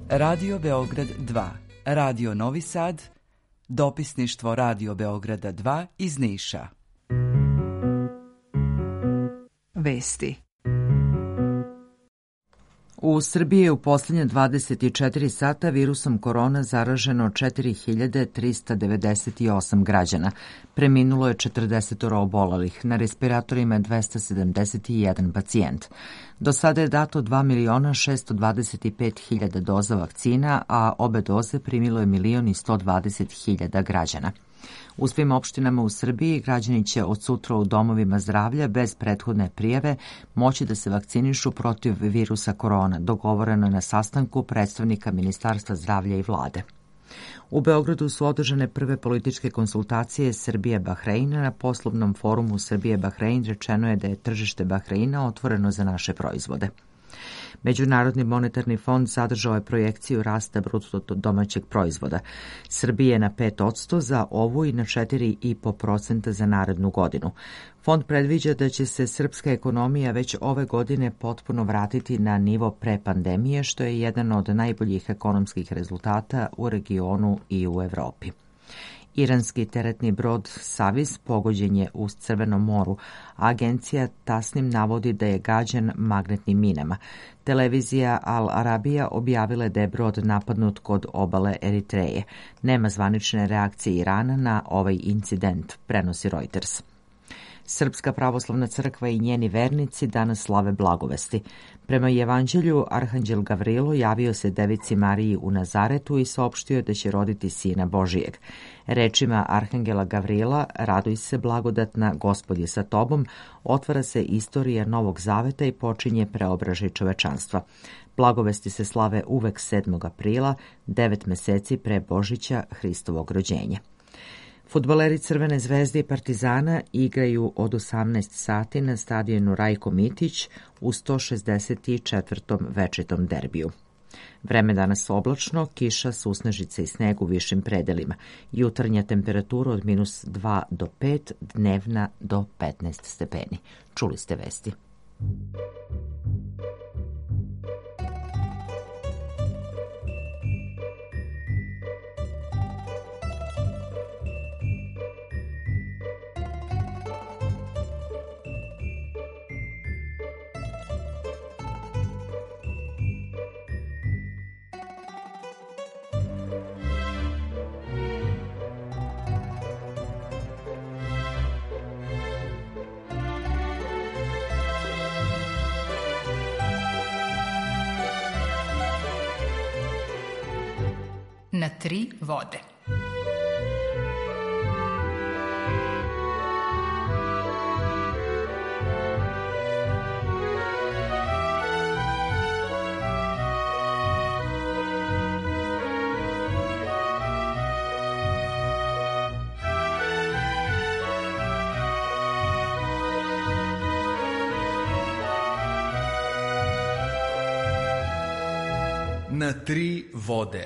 Radio Beograd 2, Radio Novi Sad, dopisništvo Radio Beograda 2 iz Niša. Vesti. U Srbiji je u posljednje 24 sata virusom korona zaraženo 4398 građana. Preminulo je 40 obolelih, na respiratorima je 271 pacijent. Do sada je dato 2.625.000 doza vakcina, a obe doze primilo je 1.120.000 građana. U svim opštinama u Srbiji građani će od sutra u domovima zdravlja bez prethodne prijave moći da se vakcinišu protiv virusa korona, dogovoreno je na sastanku predstavnika Ministarstva zdravlja i vlade. U Beogradu su održane prve političke konsultacije Srbije-Bahreina. Na poslovnom forumu Srbije-Bahrein rečeno je da je tržište Bahreina otvoreno za naše proizvode. Međunarodni monetarni fond zadržao je projekciju rasta bruto domaćeg proizvoda Srbije na 5% za ovu i na 4,5% za narednu godinu. Fond predviđa da će se srpska ekonomija već ove godine potpuno vratiti na nivo pre pandemije, što je jedan od najboljih ekonomskih rezultata u regionu i u Evropi. Iranski teretni brod Savis pogođen je u Crvenom moru, a agencija Tasnim navodi da je gađan magnetnim minama. Televizija Al Arabija objavila je da je brod napadnut kod obale Eritreje. Nema zvanične reakcije Irana na ovaj incident, prenosi Reuters. Srpska pravoslavna crkva i njeni vernici danas slave blagovesti. Prema evanđelju, arhanđel Gavrilo javio se devici Mariji u Nazaretu i saopštio da će roditi sina Božijeg. Rečima arhangela Gavrila, raduj se blagodatna, Gospod je sa tobom, otvara se istorija Novog Zaveta i počinje preobražaj čovečanstva. Blagovesti se slave uvek 7. aprila, 9 meseci pre Božića, Hristovog rođenja. Fudbaleri Crvene zvezde i Partizana igraju od 18 sati na stadionu Rajko Mitić u 164. večitom derbiju. Vreme danas oblačno, kiša, susnežice i sneg u višim predelima. Jutarnja temperatura od -2 do 5, dnevna do 15 stepeni. Čuli ste vesti. Na 3 vode. Na 3 vode.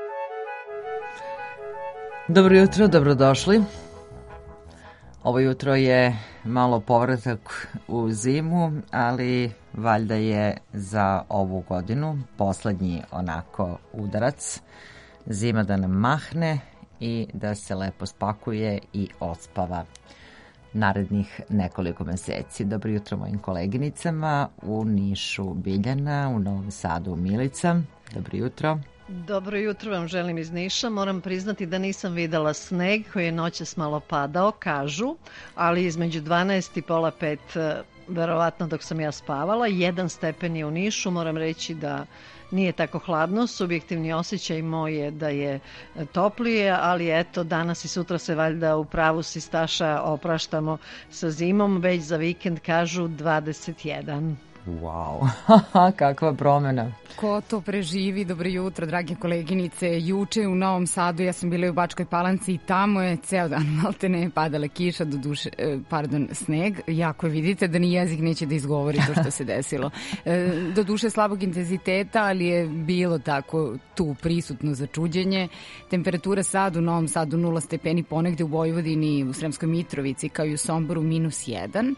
Dobro jutro, dobrodošli. Ovo jutro je malo povratak u zimu, ali valjda je za ovu godinu poslednji onako udarac. Zima da nam mahne i da se lepo spakuje i odspava narednih nekoliko meseci. Dobro jutro mojim koleginicama, u Nišu Biljana, u Novom Sadu Milica. Dobro jutro. Dobro jutro vam želim iz Niša. Moram priznati da nisam videla sneg koji je noćas malo padao, kažu, ali između 12 i pola 5, verovatno dok sam ja spavala, 1 stepen je u Nišu. Moram reći da nije tako hladno, subjektivni osjećaj moj je da je toplije, ali eto, danas i sutra se valjda u pravu si Staša opraštamo sa zimom, već za vikend kažu 21. Wow, kakva promjena. Ko to preživi, dobro jutro, drage koleginice. Juče u Novom Sadu, ja sam bila u Bačkoj Palanci i tamo je ceo dan maltene padala kiša, sneg. Jako vidite da ni jezik neće da izgovori to što se desilo. Do duše slabog intenziteta, ali je bilo tako tu prisutno začuđenje. Temperatura sad u Novom Sadu 0 stepeni, ponegde u Vojvodini, u Sremskoj Mitrovici kao i u Somboru -1.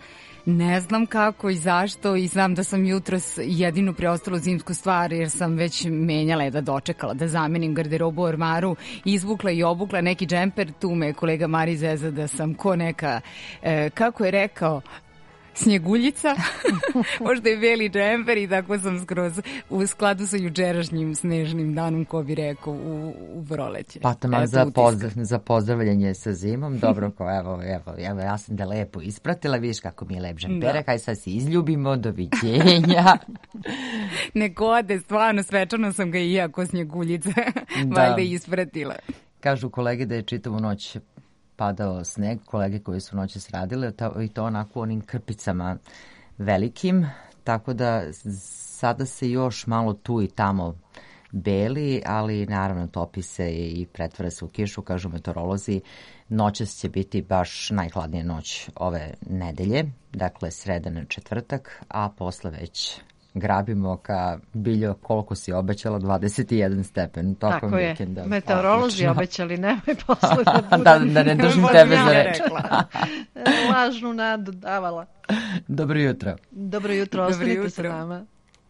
Ne znam kako i zašto i znam da sam jutros jedinu preostalu zimsku stvar, jer sam već menjala je da dočekala da zamenim garderobu u ormaru, izvukla i obukla neki džemper, tu me kolega Mari zeza da sam ko neka, kako je rekao, snjeguljica, možda je beli džemper i tako sam skroz u skladu sa jučerašnjim snežnim danom, ko bi rekao, u proleće. Pa tamo za pozdravljanje sa zimom, dobro, evo, ja sam da lepo ispratila, vidiš kako mi je lep džemperak, aj sad se izljubimo, doviđenja. Neko ode, stvarno, svečano sam ga i ja ko snjeguljica, valjda ispratila. Kažu kolege da je čitavu noć padao sneg, kolege koji su noćas radile i to onako onim krpicama velikim, tako da sada se još malo tu i tamo beli, ali naravno topi se i pretvara se u kišu, kažu meteorolozi. Noćas će biti baš najhladnija noć ove nedelje, dakle sreda na četvrtak, a posle već grabimo ka Biljo, koliko si obećala, 21 stepen tokom tako vikenda. Tako je, meteorolozi obećali, nemoj posle da ne držim tebe za reč. Lažnu nadu davala. Dobro jutro. Dobro jutro, ostanite sa nama.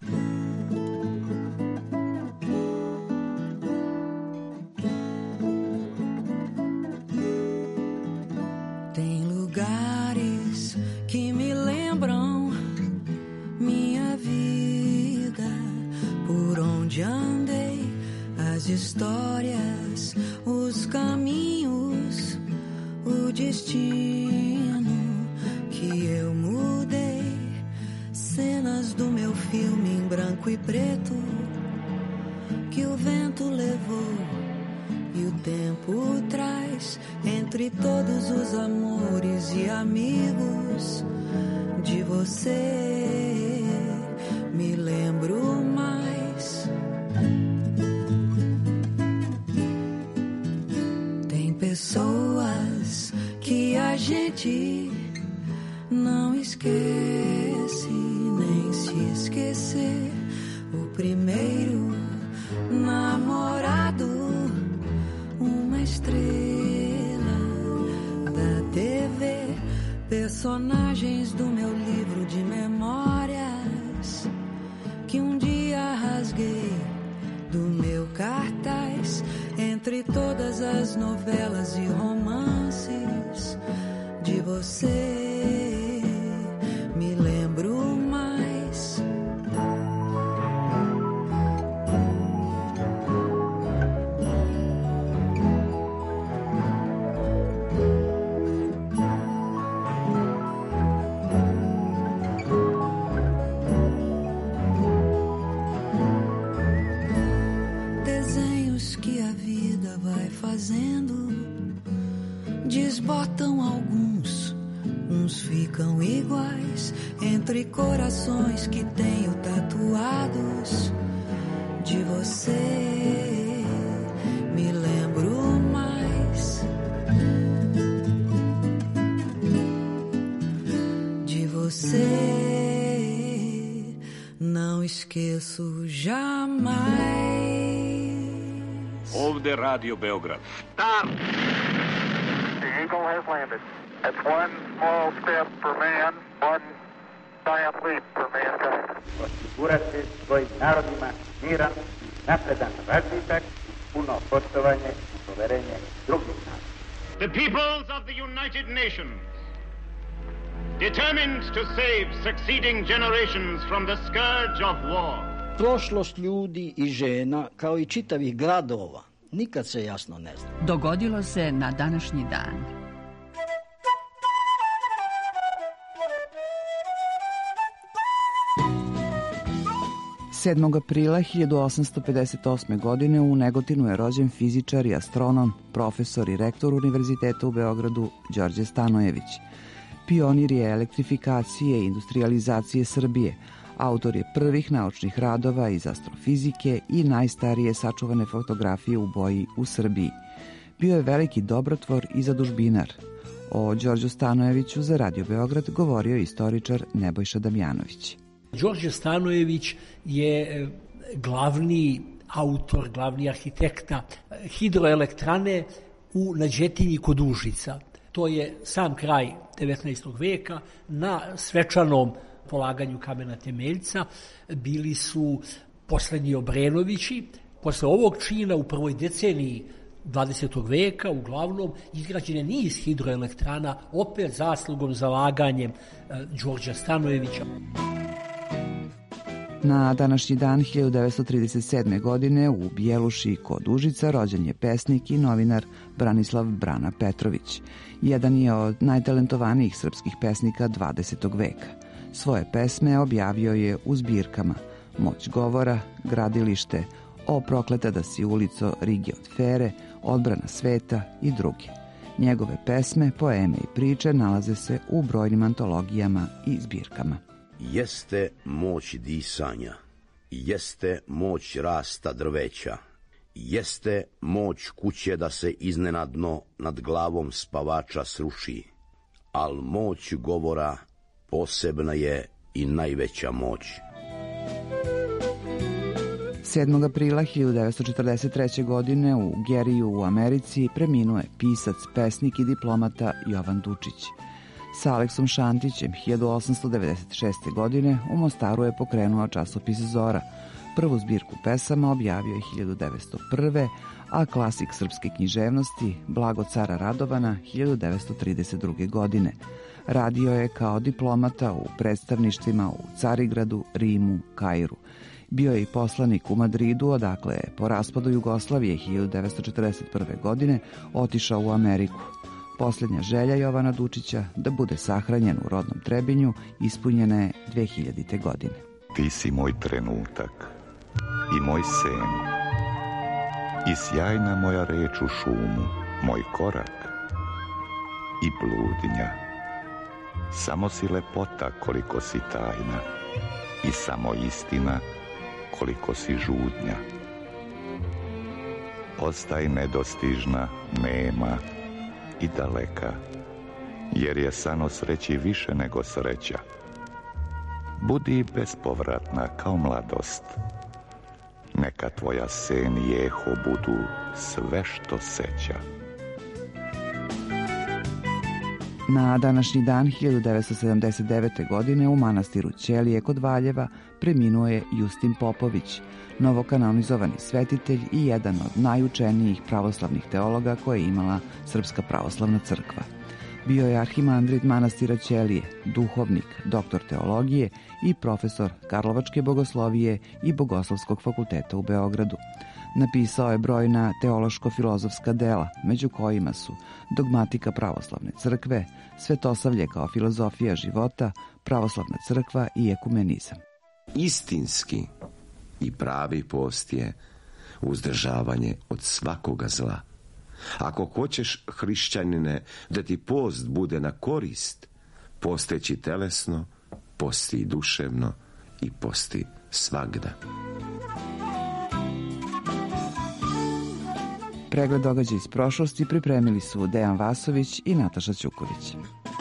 Tem lugares que me lembram minha vida, por onde andei, as histórias, os caminhos, o destino que eu mudei, cenas do meu filme em branco e preto que o vento levou e o tempo traz entre todos os amores e amigos de você. Me lembro mais. Tem pessoas que a gente não esquece, nem se esquecer. O primeiro namorado, uma estrela da TV, personagens do meu livro de memórias que um dia rasguei do meu cartaz entre todas as novelas e romances de você. Me lembro mais. Desbotam alguns, uns ficam iguais, entre corações que tenho tatuados de você. Me lembro mais de você, não esqueço jamais. Ovde Radio Beograd. Start! The Eagle has landed. That's one small step for man, one giant leap for mankind. Osigurati svojim narodima miran, napredan razvitak, puno poštovanje i poverenje drugih naroda. The peoples of the United Nations, determined to save succeeding generations from the scourge of war. Prošlost ljudi i žena, kao i čitavih gradova, nikad se jasno ne zna. Dogodilo se na današnji dan. Sedmog aprila 1858. godine u Negotinu je rođen fizičar i astronom, profesor i rektor Univerziteta u Beogradu Đorđe Stanojević. Pionir je elektrifikacije i industrializacije Srbije, autor je prvih naučnih radova iz astrofizike i najstarije sačuvane fotografije u boji u Srbiji. Bio je veliki dobrotvor i zadužbinar. O Đorđu Stanojeviću za Radio Beograd govorio istoričar Nebojša Damjanović. Đorđe Stanojević je glavni autor, glavni arhitekta hidroelektrane na Đetinji kod Užica. To je sam kraj 19. veka. Na svečanom polaganju kamena temeljca bili su poslednji Obrenovići. Posle ovog čina u prvoj deceniji 20. veka uglavnom izgrađen je niz hidroelektrana, opet zaslugom, zalaganjem Đorđa Stanojevića. Na današnji dan 1937. godine u Bjeluši kod Užica rođen je pesnik i novinar Branislav Brana Petrović. Jedan je od najtalentovanijih srpskih pesnika 20. veka. Svoje pesme objavio je u zbirkama Moć govora, Gradilište, O prokleta da si ulico, Rige od Fere, Odbrana sveta i druge. Njegove pesme, poeme i priče nalaze se u brojnim antologijama i zbirkama. Jeste moć disanja, jeste moć rasta drveća, jeste moć kuće da se iznenadno nad glavom spavača sruši, al moć govora posebna je i najveća moć. 7. aprila 1943. godine u Geriju u Americi preminuo je pisac, pesnik i diplomata Jovan Dučić. Sa Aleksom Šantićem 1896. godine u Mostaru je pokrenuo časopis Zora. Prvu zbirku pesama objavio je 1901. a klasik srpske književnosti Blago cara Radovana 1932. godine. Radio je kao diplomata u predstavništvima u Carigradu, Rimu, Kairu. Bio je i poslanik u Madridu, odakle je po raspadu Jugoslavije 1941. godine otišao u Ameriku. Posljednja želja Jovana Dučića da bude sahranjen u rodnom Trebinju ispunjena je 2000. godine. Ti si moj trenutak i moj sen i sjajna moja reč u šumu, moj korak i bludnja. Samo si lepota koliko si tajna i samo istina koliko si žudnja. Ostaj nedostižna, nema i daleka, jer je san sreći više nego sreća. Budi bespovratna kao mladost. Neka tvoja sen i eho budu sve što seća. Na današnji dan 1979. godine u manastiru Ćelije kod Valjeva preminuo je Justin Popović, novokanonizovani svetitelj i jedan od najučenijih pravoslavnih teologa koje je imala Srpska pravoslavna crkva. Bio je arhimandrit manastira Ćelije, duhovnik, doktor teologije i profesor Karlovačke bogoslovije i Bogoslovskog fakulteta u Beogradu. Napisao je brojna teološko-filozofska dela, među kojima su Dogmatika pravoslavne crkve, Svetosavlje kao filozofija života, Pravoslavna crkva i ekumenizam. Istinski i pravi post je uzdržavanje od svakoga zla. Ako hoćeš, hrišćanine, da ti post bude na korist, posteći telesno, posti i duševno i posti svagda. Pregled događaja iz prošlosti pripremili su Dejan Vasović i Nataša Ćuković.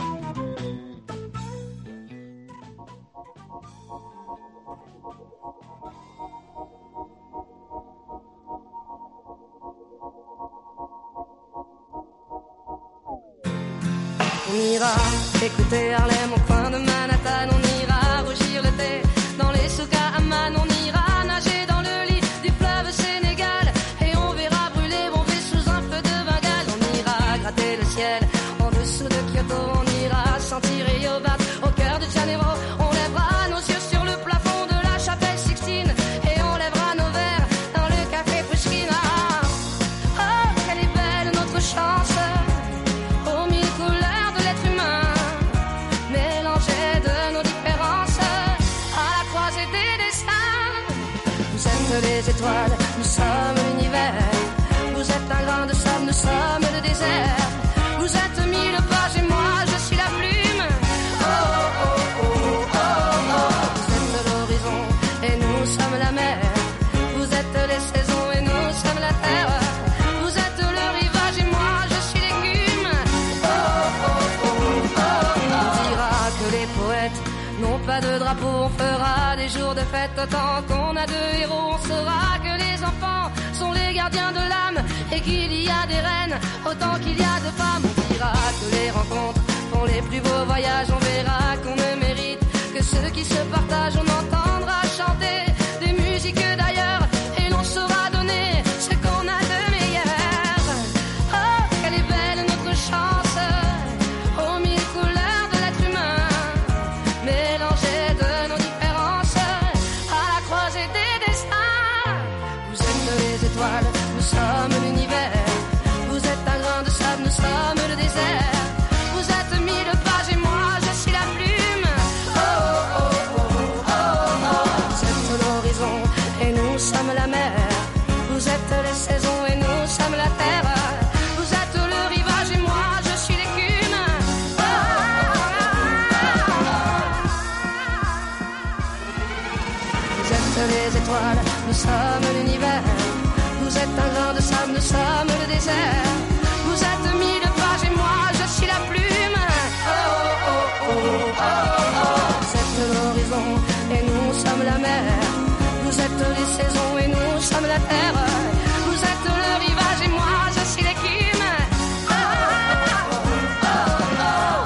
On ira écouter Harlem au coin de Manhattan, on ira rougir le thé dans les souks à Amman, on ira nager dans le lit du fleuve Sénégal et on verra brûler bomber sous un feu de Bengale. On ira gratter le ciel en dessous de Kyoto, on ira sentir Rio battre au cœur de Janeiro, on lèvera nos yeux sur le plafond de la chapelle Sixtine et on lèvera nos verres dans le café Pushkin. Oh, quelle est belle notre chance, aux mille couleurs de l'être humain, mélangées de nos différences, à la croisée des destins. Vous êtes les étoiles, nous sommes l'univers. Vous êtes un grain de sable, nous sommes le désert. Vous êtes mille pages et moi je suis la plume. Oh, oh, oh, oh, oh, oh. Vous êtes l'horizon et nous sommes la mer. Vous êtes les saisons et nous sommes la terre. Vous êtes le rivage et moi je suis l'écume. Oh, oh, oh, oh, oh. On dira que les poètes n'ont pas de drapeau, on fera des jours de fête autant qu'on a de héros. On saura que les enfants sont les gardiens de l'âme et qu'il y a des reines autant qu'il y a de femmes. On dira que les étoiles, nous sommes l'univers. Vous êtes un grain de sable, nous sommes le désert. Vous êtes 1000 pages et moi je suis la plume. Oh oh oh oh oh oh. Vous êtes l'horizon et nous sommes la mer. Vous êtes les saisons et nous sommes la terre. Vous êtes le rivage et moi je suis l'écume. Oh, oh, oh, oh. Vous êtes les étoiles, nous sommes l'univers. Vous êtes un grain de sable, nous sommes le désert. Vous êtes 1000 pages et moi je suis la plume. Oh oh oh oh oh oh. Vous êtes l'horizon et nous sommes la mer. Vous êtes les saisons et nous sommes la terre. Vous êtes le rivage et moi je suis l'écume. Oh oh oh oh oh.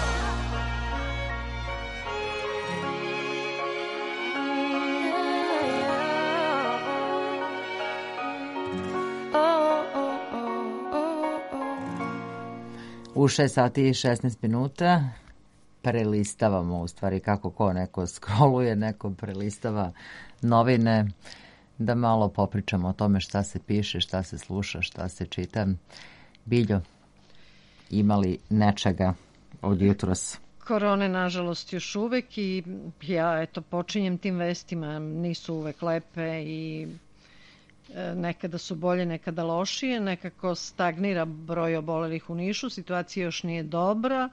U 6 sati i 16 minuta prelistavamo, u stvari kako ko, neko scrolluje, neko prelistava novine, da malo popričamo o tome šta se piše, šta se sluša, šta se čita. Biljo, imali nečega od jutros? Korone, nažalost, još uvek i ja, eto, počinjem tim vestima, nisu uvek lepe i nekada su bolje, nekada lošije, nekako stagnira broj obolelih u Nišu, situacija još nije dobra,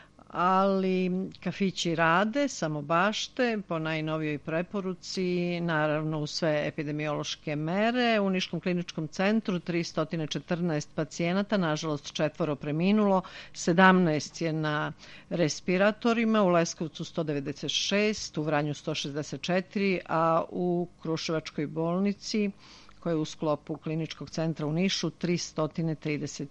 ali kafići rade, samo bašte, po najnovijoj preporuci, naravno u sve epidemiološke mere. U Niškom kliničkom centru 314 pacijenata, nažalost 4 preminulo, 17 je na respiratorima, u Leskovcu 196, u Vranju 164, a u Kruševačkoj bolnici, koja je u sklopu kliničkog centra u Nišu, 335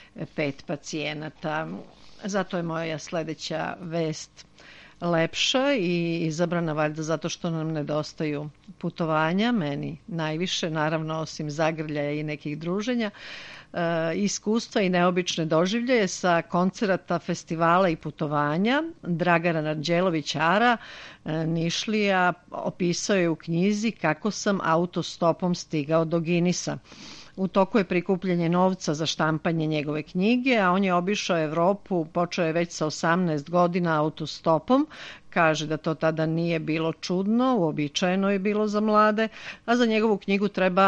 pacijenata. Zato je moja sledeća vest lepša i izabrana valjda zato što nam nedostaju putovanja, meni najviše, naravno osim zagrljaja i nekih druženja, iskustva i neobične doživljaje sa koncerata, festivala i putovanja. Dragan Anđelović Ara, Nišlija, opisao je u knjizi kako sam autostopom stigao do Ginisa. U toku je prikupljanje novca za štampanje njegove knjige, a on je obišao Evropu, počeo je već sa 18 godina autostopom. Kaže da to tada nije bilo čudno, uobičajeno je bilo za mlade, a za njegovu knjigu treba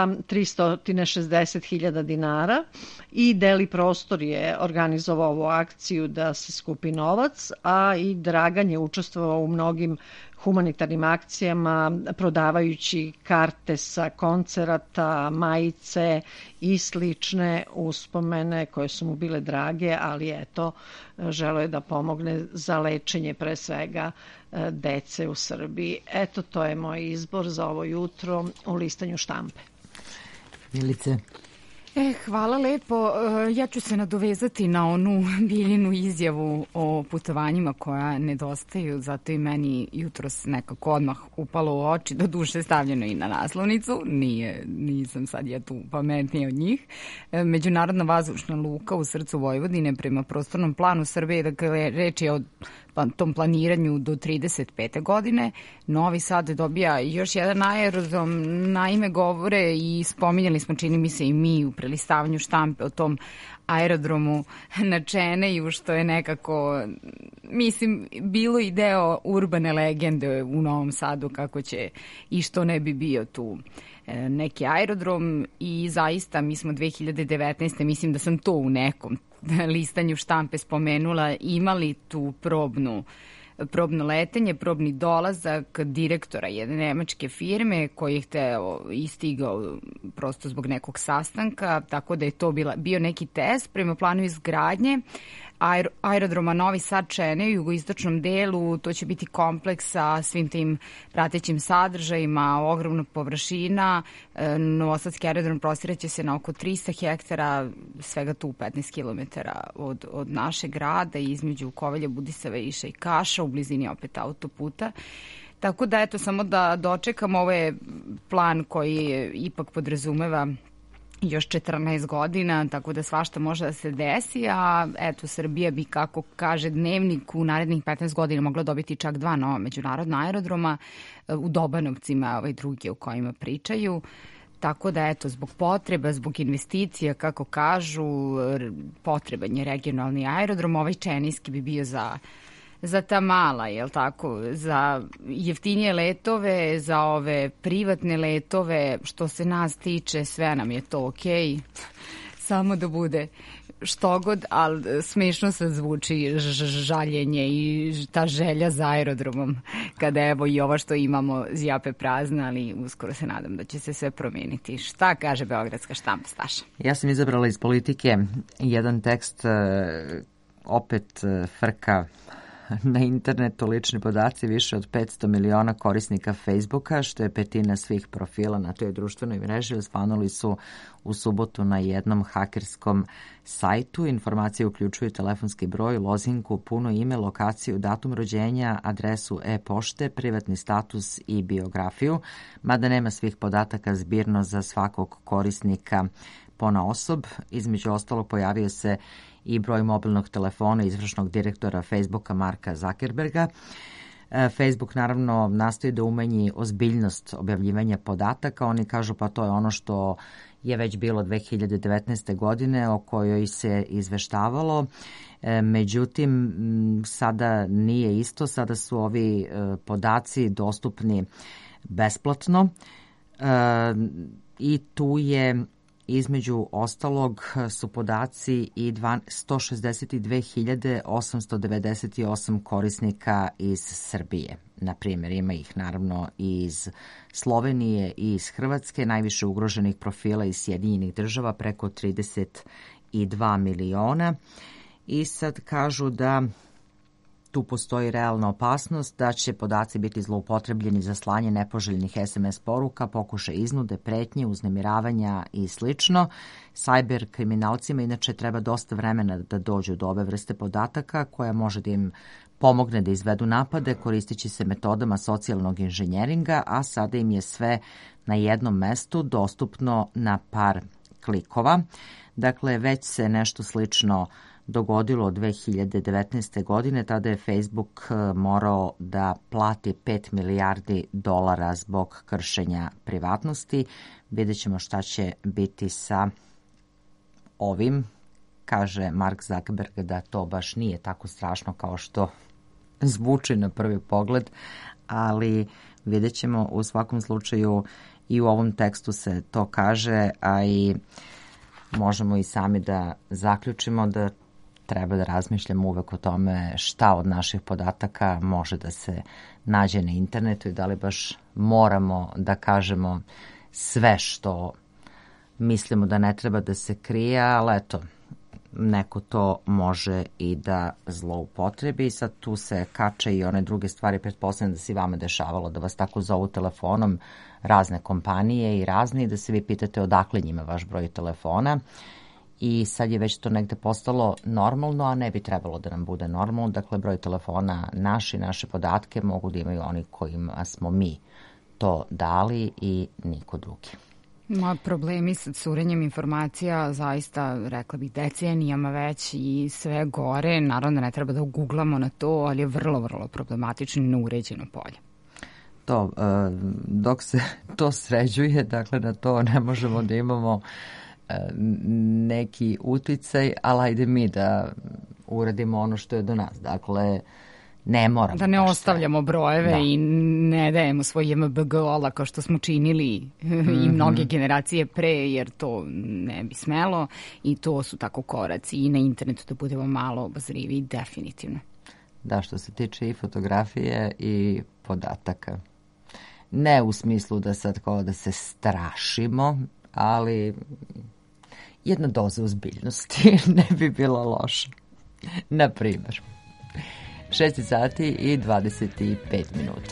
360.000 dinara i Deli prostor je organizovao ovu akciju da se skupi novac, a i Dragan je učestvovao u mnogim humanitarnim akcijama, prodavajući karte sa koncerata, majice i slične uspomene koje su mu bile drage, ali eto, želeo je da pomogne za lečenje pre svega dece u Srbiji. Eto, to je moj izbor za ovo jutro u listanju štampe. Milice? Hvala lepo. Ja ću se nadovezati na onu Biljinu izjavu o putovanjima koja nedostaju, zato i meni jutros nekako odmah upalo u oči, do duše stavljeno i na naslovnicu, nisam sad ja tu pametnija od njih. Međunarodna vazdušna luka u srcu Vojvodine prema prostornom planu Srbije, dakle reč je o tom planiranju do 35. godine. Novi Sad dobija još jedan aerodrom, naime govore i spominjali smo, čini mi se i mi u prelistavanju štampe o tom aerodromu na Čeneju, što je nekako, mislim, bilo i deo urbane legende u Novom Sadu kako će i što ne bi bio tu neki aerodrom i zaista mi smo 2019. mislim da sam to u nekom listanju štampe spomenula, imali tu probno letenje, probni dolazak direktora jedne nemačke firme koji je hteo i stigao prosto zbog nekog sastanka, tako da je to bio neki test prema planu izgradnje aerodroma Novi Sad Čene u jugoistočnom delu. To će biti kompleks sa svim tim pratećim sadržajima, ogromna površina. Novosadski aerodrom prostiraće se na oko 300 hektara, svega tu 15 km od našeg grada, između Kovelja, Budisave, Iša i Kaša, u blizini opet autoputa. Tako da, eto, samo da dočekam, ovo je plan koji ipak podrazumeva još 14 godina, tako da svašta može da se desi, a eto, Srbija bi, kako kaže Dnevnik, u narednih 15 godina mogla dobiti čak 2 nova međunarodna aerodroma, u Dobanovcima, ovaj drugi o kojima pričaju. Tako da, eto, zbog potreba, zbog investicija, kako kažu, potreban je regionalni aerodrom. Ovaj čenijski bi bio za ta mala, jel tako, za jeftinije letove, za ove privatne letove. Što se nas tiče, sve nam je to okej. Samo da bude što god, ali smešno se zvuči žaljenje i ta želja za aerodromom, kada evo i ovo što imamo zjape prazna, ali uskoro se nadam da će se sve promijeniti. Šta kaže Beogradska štampa, Staša? Ja sam izabrala iz Politike jedan tekst, opet frka na internetu, lični podaci, više od 500 miliona korisnika Facebooka, što je petina svih profila na toj društvenoj mreži, osvanuli su u subotu na jednom hakerskom sajtu. Informacije uključuju telefonski broj, lozinku, puno ime, lokaciju, datum rođenja, adresu e-pošte, privatni status i biografiju, mada nema svih podataka zbirno za svakog korisnika ponaosob. Između ostalog pojavio se i broj mobilnog telefona izvršnog direktora Facebooka Marka Zuckerberga. Facebook naravno nastoji da umanji ozbiljnost objavljivanja podataka. Oni kažu pa to je ono što je već bilo 2019. godine, o kojoj se izveštavalo. Međutim, sada nije isto. Sada su ovi podaci dostupni besplatno i tu je između ostalog su podaci i 162.898 korisnika iz Srbije. Na primjer, ima ih naravno iz Slovenije i iz Hrvatske, najviše ugroženih profila iz Sjedinjenih Država, preko 32 miliona. I sad kažu da tu postoji realna opasnost da će podaci biti zloupotrebljeni za slanje nepoželjnih SMS poruka, pokušaj iznude, pretnje, uznemiravanja i slično. Cyber kriminalcima inače treba dosta vremena da dođu do ove vrste podataka, koja može da im pomogne da izvedu napade koristeći se metodama socijalnog inženjeringa, a sada im je sve na jednom mestu dostupno na par klikova. Dakle, već se nešto slično dogodilo 2019. godine. Tada je Facebook morao da plati $5 milijardi zbog kršenja privatnosti. Vidjet ćemo šta će biti sa ovim. Kaže Mark Zuckerberg da to baš nije tako strašno kao što zvuči na prvi pogled, ali vidjet ćemo. U svakom slučaju i u ovom tekstu se to kaže, a i možemo i sami da zaključimo da treba da razmišljamo uvek o tome šta od naših podataka može da se nađe na internetu i da li baš moramo da kažemo sve što mislimo da ne treba da se krije, ali eto, neko to može i da zloupotrebi. Sad tu se kače i one druge stvari, pretpostavljam da se i vama dešavalo da vas tako zovu telefonom razne kompanije i razni, da se vi pitate odakle njima vaš broj telefona. I sad je već to negde postalo normalno, a ne bi trebalo da nam bude normalno. Dakle, broj telefona naše podatke mogu da imaju oni kojima smo mi to dali i niko drugi. Problemi sa curenjem informacija zaista, rekla bih, decenijama već i sve gore. Naravno, ne treba da uguglamo na to, ali je vrlo, vrlo problematično i neuređeno polje. To, dok se to sređuje, dakle, na to ne možemo da imamo neki uticaj, ali ajde mi da uradimo ono što je do nas. Dakle, ne moramo. Da ne ostavljamo brojeve i ne dajemo svoj JMBG kao što smo činili i mnoge generacije pre, jer to ne bi smelo i to su tako koraci i na internetu da budemo malo obazrivi, definitivno. Da, što se tiče i fotografije i podataka. Ne u smislu da sad kao da se strašimo, ali jedna doza ozbiljnosti ne bi bila loša. Na primjer, 6 sati i 25 minuta.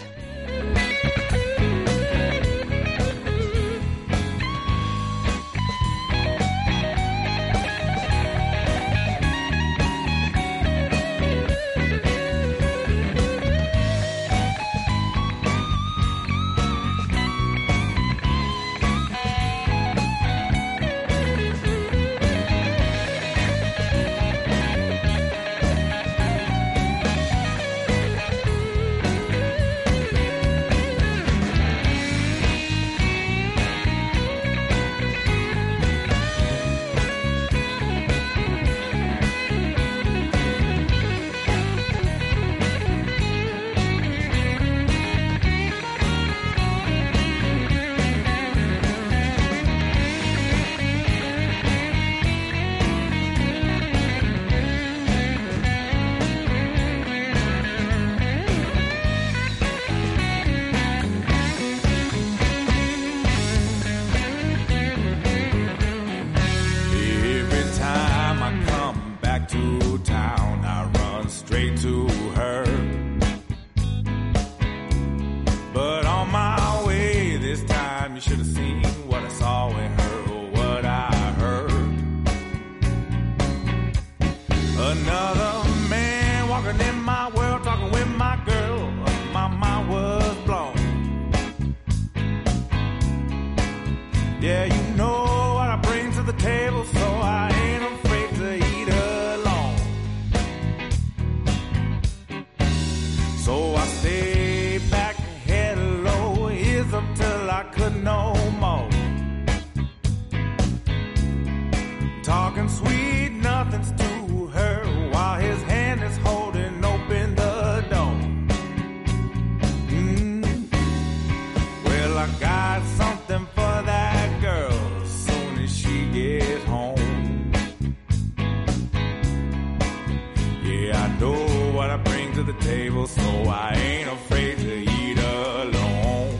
get home. Yeah, I know what I bring to the table, so I ain't afraid to eat alone.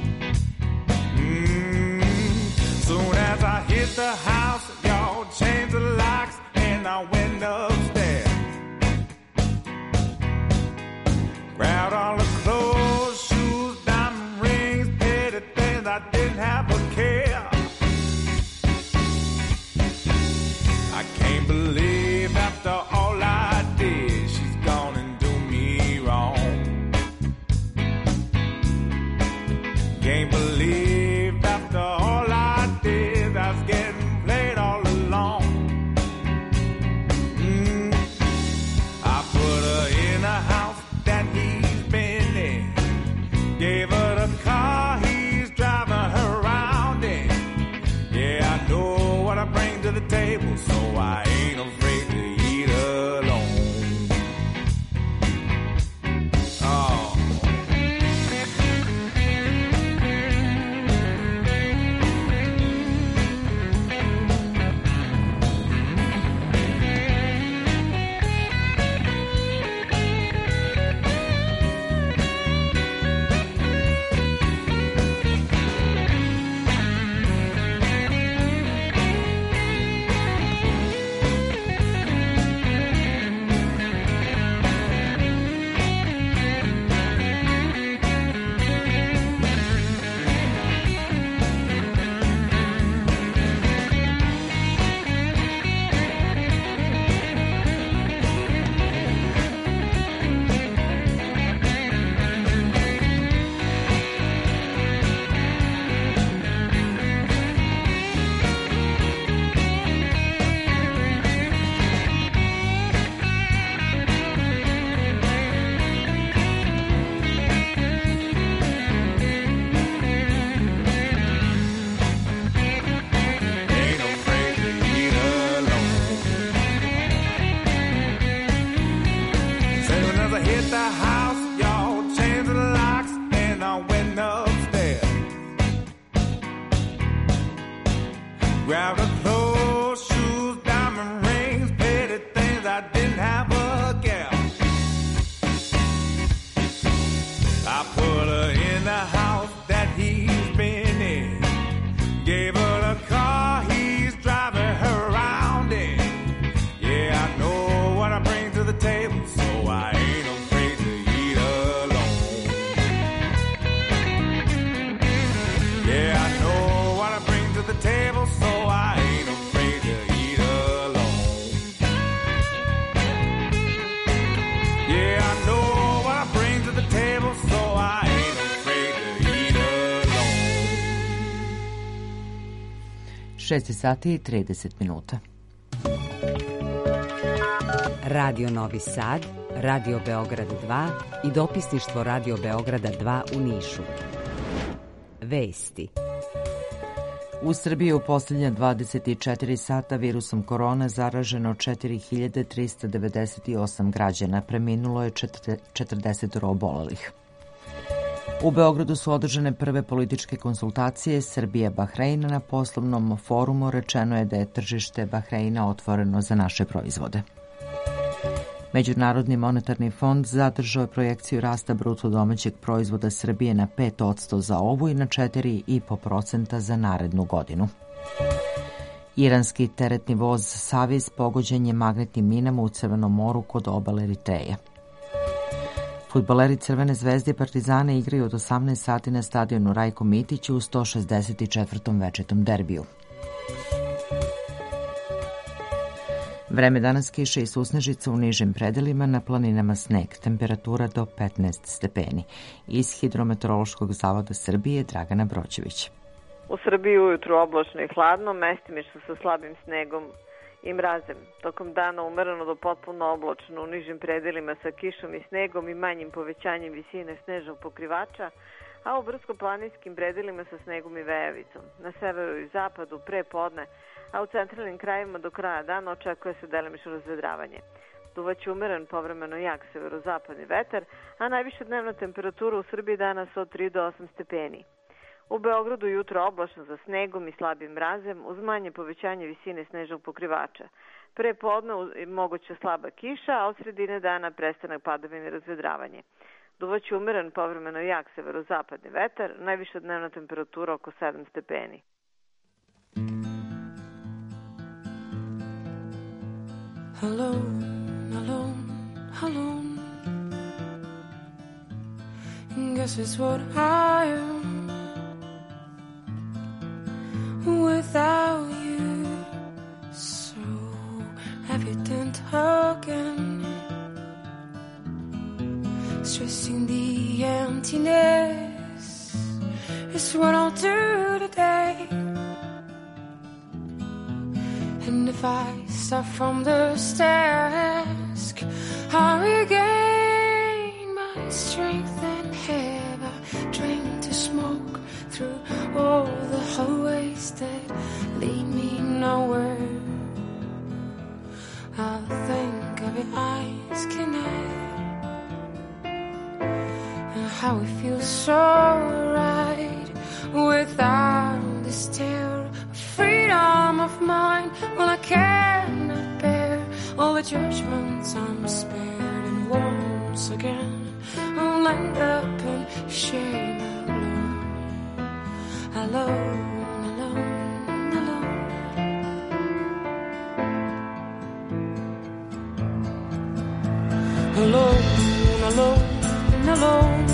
Soon as I hit the house, y'all change the locks and I went upstairs. Grabbed all the clothes, shoes, diamond rings, petty things I didn't have a care. I can't believe after all I did, she's gone and do me wrong. Can't believe after all I did, I was getting played all along. I put her in a house that he's been in, gave her the car he's driving her around in. Yeah, I know what I bring to the table, so I ain't afraid to eat alone. Oh. Grab the clothes, shoes, diamond rings, petty things I didn't have a gal. I put her in the house that he's been in, gave her the car he's driving her around in. Yeah, I know what I bring to the table, so I ain't afraid to eat alone. Yeah, I know what I bring to the table, so I ain't afraid to eat alone. Yeah, I know what I bring to the table, so I ain't afraid to eat alone. 6 sati i 30 minuta. Radio Novi Sad, Radio Beograd 2 i dopisništvo Radio Beograda 2 u Nišu. Vesti. U Srbiji u posljednja 24 sata virusom korona zaraženo 4398 građana, preminulo je 40 obolelih. U Beogradu su održane prve političke konsultacije Srbija-Bahrein. Na poslovnom forumu rečeno je da je tržište Bahreina otvoreno za naše proizvode. Međunarodni monetarni fond zadržao je projekciju rasta bruto domaćeg proizvoda Srbije na 5% za ovu i na 4,5% za narednu godinu. Iranski teretni voz Saviz pogođen je magnetnim minama u Crvenom moru kod obale Eritreje. Fudbaleri Crvene zvezde i Partizana igraju od 18 sati na stadionu Rajko Mitić u 164. večitom derbiju. Vreme danas kiša i susnežica u nižim predelima, na planinama sneg, temperatura do 15 stepeni. Iz Hidrometeorološkog zavoda Srbije Dragana Broćević. U Srbiji ujutru oblačno i hladno, mestimično sa slabim snegom i mrazem. Tokom dana umereno do potpuno oblačno u nižim predelima sa kišom i snegom i manjim povećanjem visine snežnog pokrivača, a u brdsko-planinskim predelima sa snegom i vejavicom. Na severu i zapadu pre podne, a u centralnim krajevima do kraja dana očekuje se delimično razvedravanje. Duvaće umeren povremeno jak severozapadni vetar, a najviša dnevna temperatura u Srbiji danas od 3 do 8 stepeni. U Beogradu jutro oblačno sa snegom i slabim mrazem uz manje povećanje visine snežnog pokrivača. Pre podne moguća slaba kiša, a od sredine dana prestanak padavine i razvedravanje. Duvaće umeren, povremeno jak severozapadni vetar, najviša dnevna temperatura oko 7 stepeni. Alone, alone, alone. Guess it's what I am without you. So evident again, stressing the emptiness is what I'll do today. And if I start from the task, I regain my strength and have a drink to smoke through all the hallways that lead me nowhere. I'll think of your eyes connect, and how it feels so right without this terror of freedom of mind. Well, I cannot bear all the judgments I'm spared, and once again I'll end up in shame alone, alone, alone, alone. Alone, alone, alone.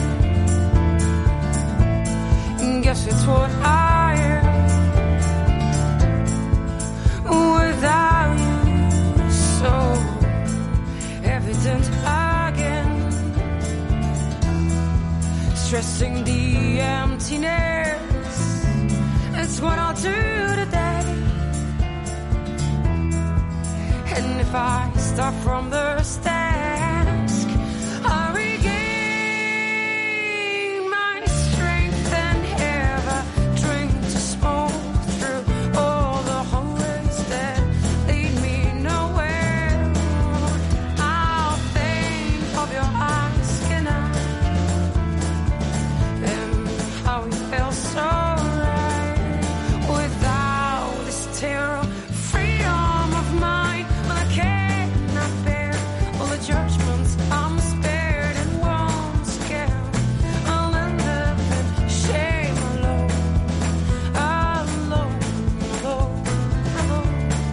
Guess it's what I am without you. So evident again, stressing the emptiness. It's what I'll do today. And if I start from the task, I regain my strength and have a drink to smoke through all the hallways that lead me nowhere. I'll think of your eyes, can I? And how it felt so right without this terror, freedom of mind. Well, I cannot bear all the judgments I'm spared, and once again I'll end up in shame alone, alone, alone, alone.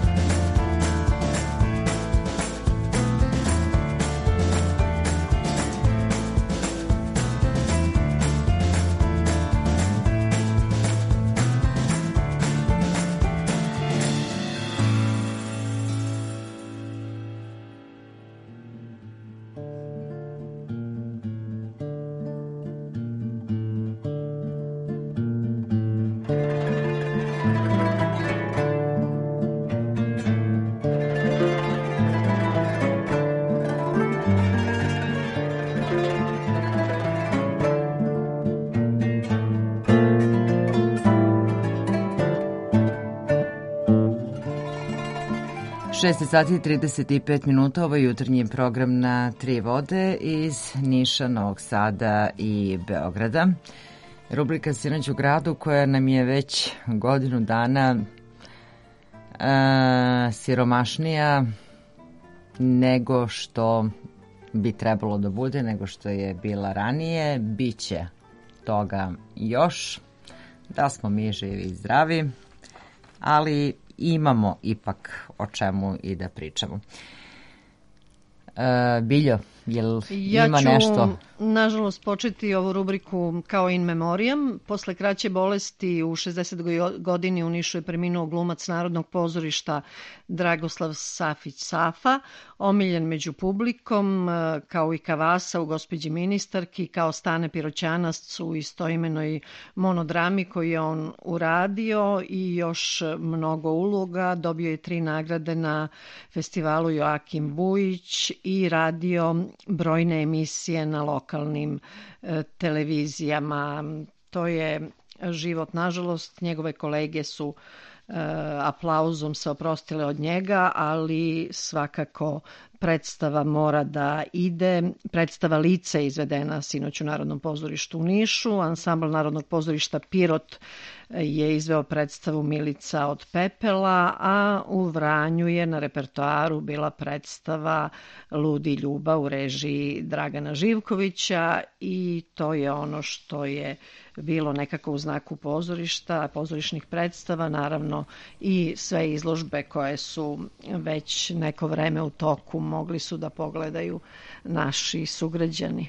Šest sati i 35 minuta, ovo je jutarnji program na Tri vode iz Niša, Novog Sada i Beograda. Rubrika Sinoć u gradu koja nam je već godinu dana siromašnija nego što bi trebalo da bude, nego što je bila ranije. Biće toga još, da smo mi živi i zdravi, ali imamo ipak o čemu i da pričamo. Biljo, jel ima nešto? Ja ću, nažalost, početi ovu rubriku kao in memoriam. Posle kraće bolesti u 60. godini u Nišu je preminuo glumac Narodnog pozorišta Dragoslav Safić Safa, omiljen među publikom, kao i Kavasa u Gospođi ministarki, kao Stane Piroćanac u istoimenoj monodrami koju je on uradio i još mnogo uloga. Dobio je 3 nagrade na festivalu Joakim Bujić i radio brojne emisije na lokalnim televizijama. To je život, nažalost. Njegove kolege su aplauzom se oprostile od njega, ali svakako predstava mora da ide. Predstava Lice izvedena sinoć u Narodnom pozorištu u Nišu. Ansambl Narodnog pozorišta Pirot je izveo predstavu Milica od pepela, a u Vranju je na repertoaru bila predstava Ludi Ljuba u režiji Dragana Živkovića i to je ono što je bilo nekako u znaku pozorišta, pozorišnih predstava, naravno i sve izložbe koje su već neko vreme u toku mogli su da pogledaju naši sugrađani.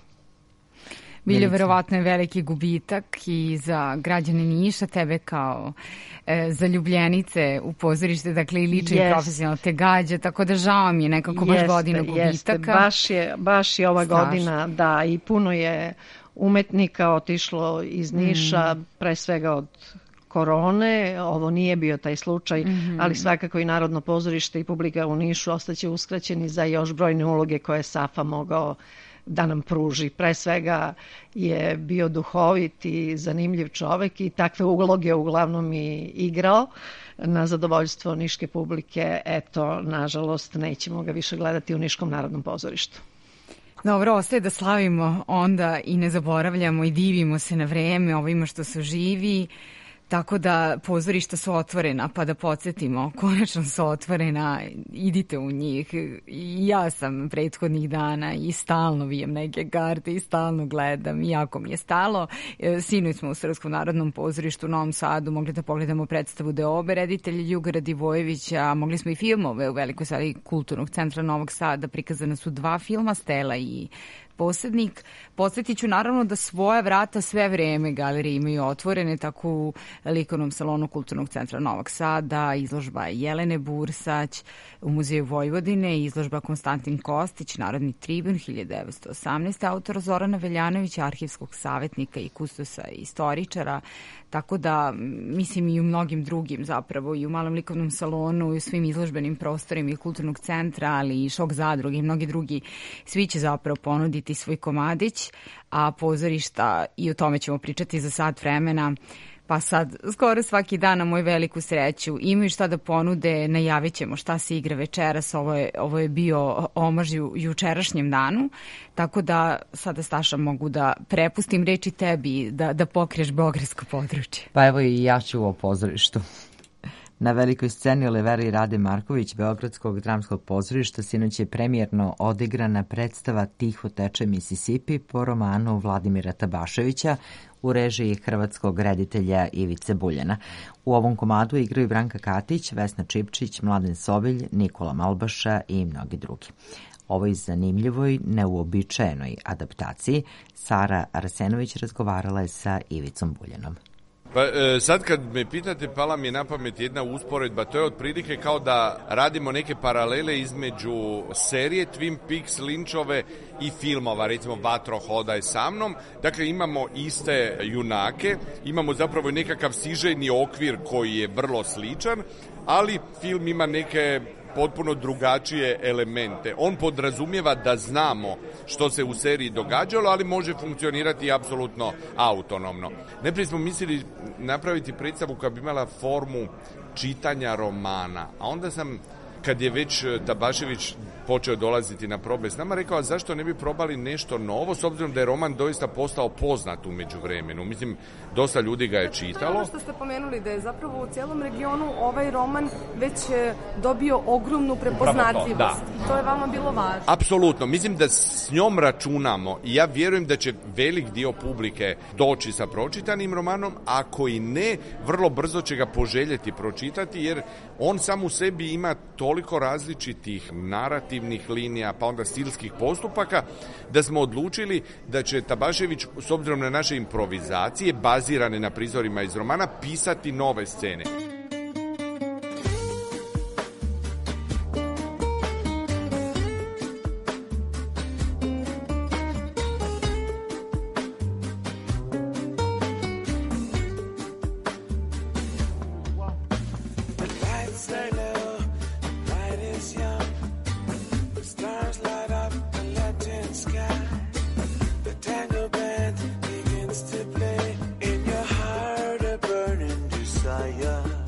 Bilo verovatno je veliki gubitak i za građane Niša, tebe kao zaljubljenice u pozorište, dakle i lično i profesionalno te gađa, tako da žao mi je nekako baš godina gubitaka. Baš je ova godina, da, i puno je umetnika otišlo iz Niša, pre svega od korone, ovo nije bio taj slučaj, ali svakako i Narodno pozorište i publika u Nišu ostaće uskraćeni za još brojne uloge koje je Safa mogao da nam pruži. Pre svega je bio duhovit i zanimljiv čovek i takve uloge uglavnom i igrao na zadovoljstvo niške publike. Eto, nažalost, nećemo ga više gledati u Niškom Narodnom pozorištu. Dobro, ostaje da slavimo onda i ne zaboravljamo i divimo se na vreme ovima što su živi. Tako da pozorišta su otvorena, pa da podsjetimo, konačno su otvorena, idite u njih. I ja sam prethodnih dana i stalno vijem neke karte i stalno gledam i jako mi je stalo. Sinoć smo u Srpskom narodnom pozorištu u Novom Sadu mogli da pogledamo predstavu Deobe, reditelja Ljuga Radivojevića, mogli smo i filmove u Velikoj sali Kulturnog centra Novog Sada, prikazana su 2 filma, Stela i Posrednik. Podsjetit ću naravno da svoja vrata sve vreme galerije imaju otvorene, tako u likovnom salonu Kulturnog centra Novog Sada, izložba Jelene Bursać, u Muzeju Vojvodine izložba Konstantin Kostić, Narodni tribun 1918, autor Zorana Veljanovića, arhivskog savjetnika i kustosa i istoričara, tako da mislim i u mnogim drugim zapravo, i u Malom likovnom salonu i u svim izložbenim prostorima i Kulturnog centra, ali i Šok zadruge i mnogi drugi, svi će zapravo ponuditi svoj komadić, a pozorišta, i o tome ćemo pričati za sat vremena, pa sad skoro svaki dan na moju veliku sreću imaju šta da ponude, najavit ćemo šta se igra večeras, ovo je bio omaž jučerašnjem danu, tako da sada, Staša, mogu da prepustim reči tebi da pokriješ beogradsko područje. Pa evo i ja ću o pozorištu. Na velikoj sceni Olivera i Rade Marković Beogradskog dramskog pozorišta sinoć je premijerno odigrana predstava Tiho teče Mississippi po romanu Vladimira Tabaševića u režiji hrvatskog reditelja Ivice Buljana. U ovom komadu igraju Branka Katić, Vesna Čipčić, Mladen Sobilj, Nikola Malbaša i mnogi drugi. Ovoj zanimljivoj, neuobičajenoj adaptaciji Sara Arsenović razgovarala je sa Ivicom Buljanom. Pa sad kad me pitate, pala mi je na pamet jedna usporedba, to je otprilike kao da radimo neke paralele između serije Twin Peaks, Lynchove i filmova, recimo Vatro hodaj sa mnom. Dakle, imamo iste junake, imamo zapravo nekakav sižejni okvir koji je vrlo sličan, ali film ima neke potpuno drugačije elemente. On podrazumijeva da znamo što se u seriji događalo, ali može funkcionirati apsolutno autonomno. Najprije smo mislili napraviti predstavu koja bi imala formu čitanja romana, a onda sam, kad je već Tabašević počeo dolaziti na probe s nama, rekao, a zašto ne bi probali nešto novo, s obzirom da je roman doista postao poznat u međuvremenu. Mislim, dosta ljudi ga je čitalo. To je ono što ste pomenuli, da je zapravo u cijelom regionu ovaj roman već dobio ogromnu prepoznatljivost. Da. I to je vama bilo važno. Apsolutno. Mislim da s njom računamo i ja vjerujem da će velik dio publike doći sa pročitanim romanom, ako i ne, vrlo brzo će ga poželjeti pročitati, jer on sam u sebi ima toliko različitih narativnih linija, pa onda stilskih postupaka, da smo odlučili da će Tabašević, s obzirom na naše improvizacije, bazirane na prizorima iz romana, pisati nove scene. Begins to play in your heart, a burning desire.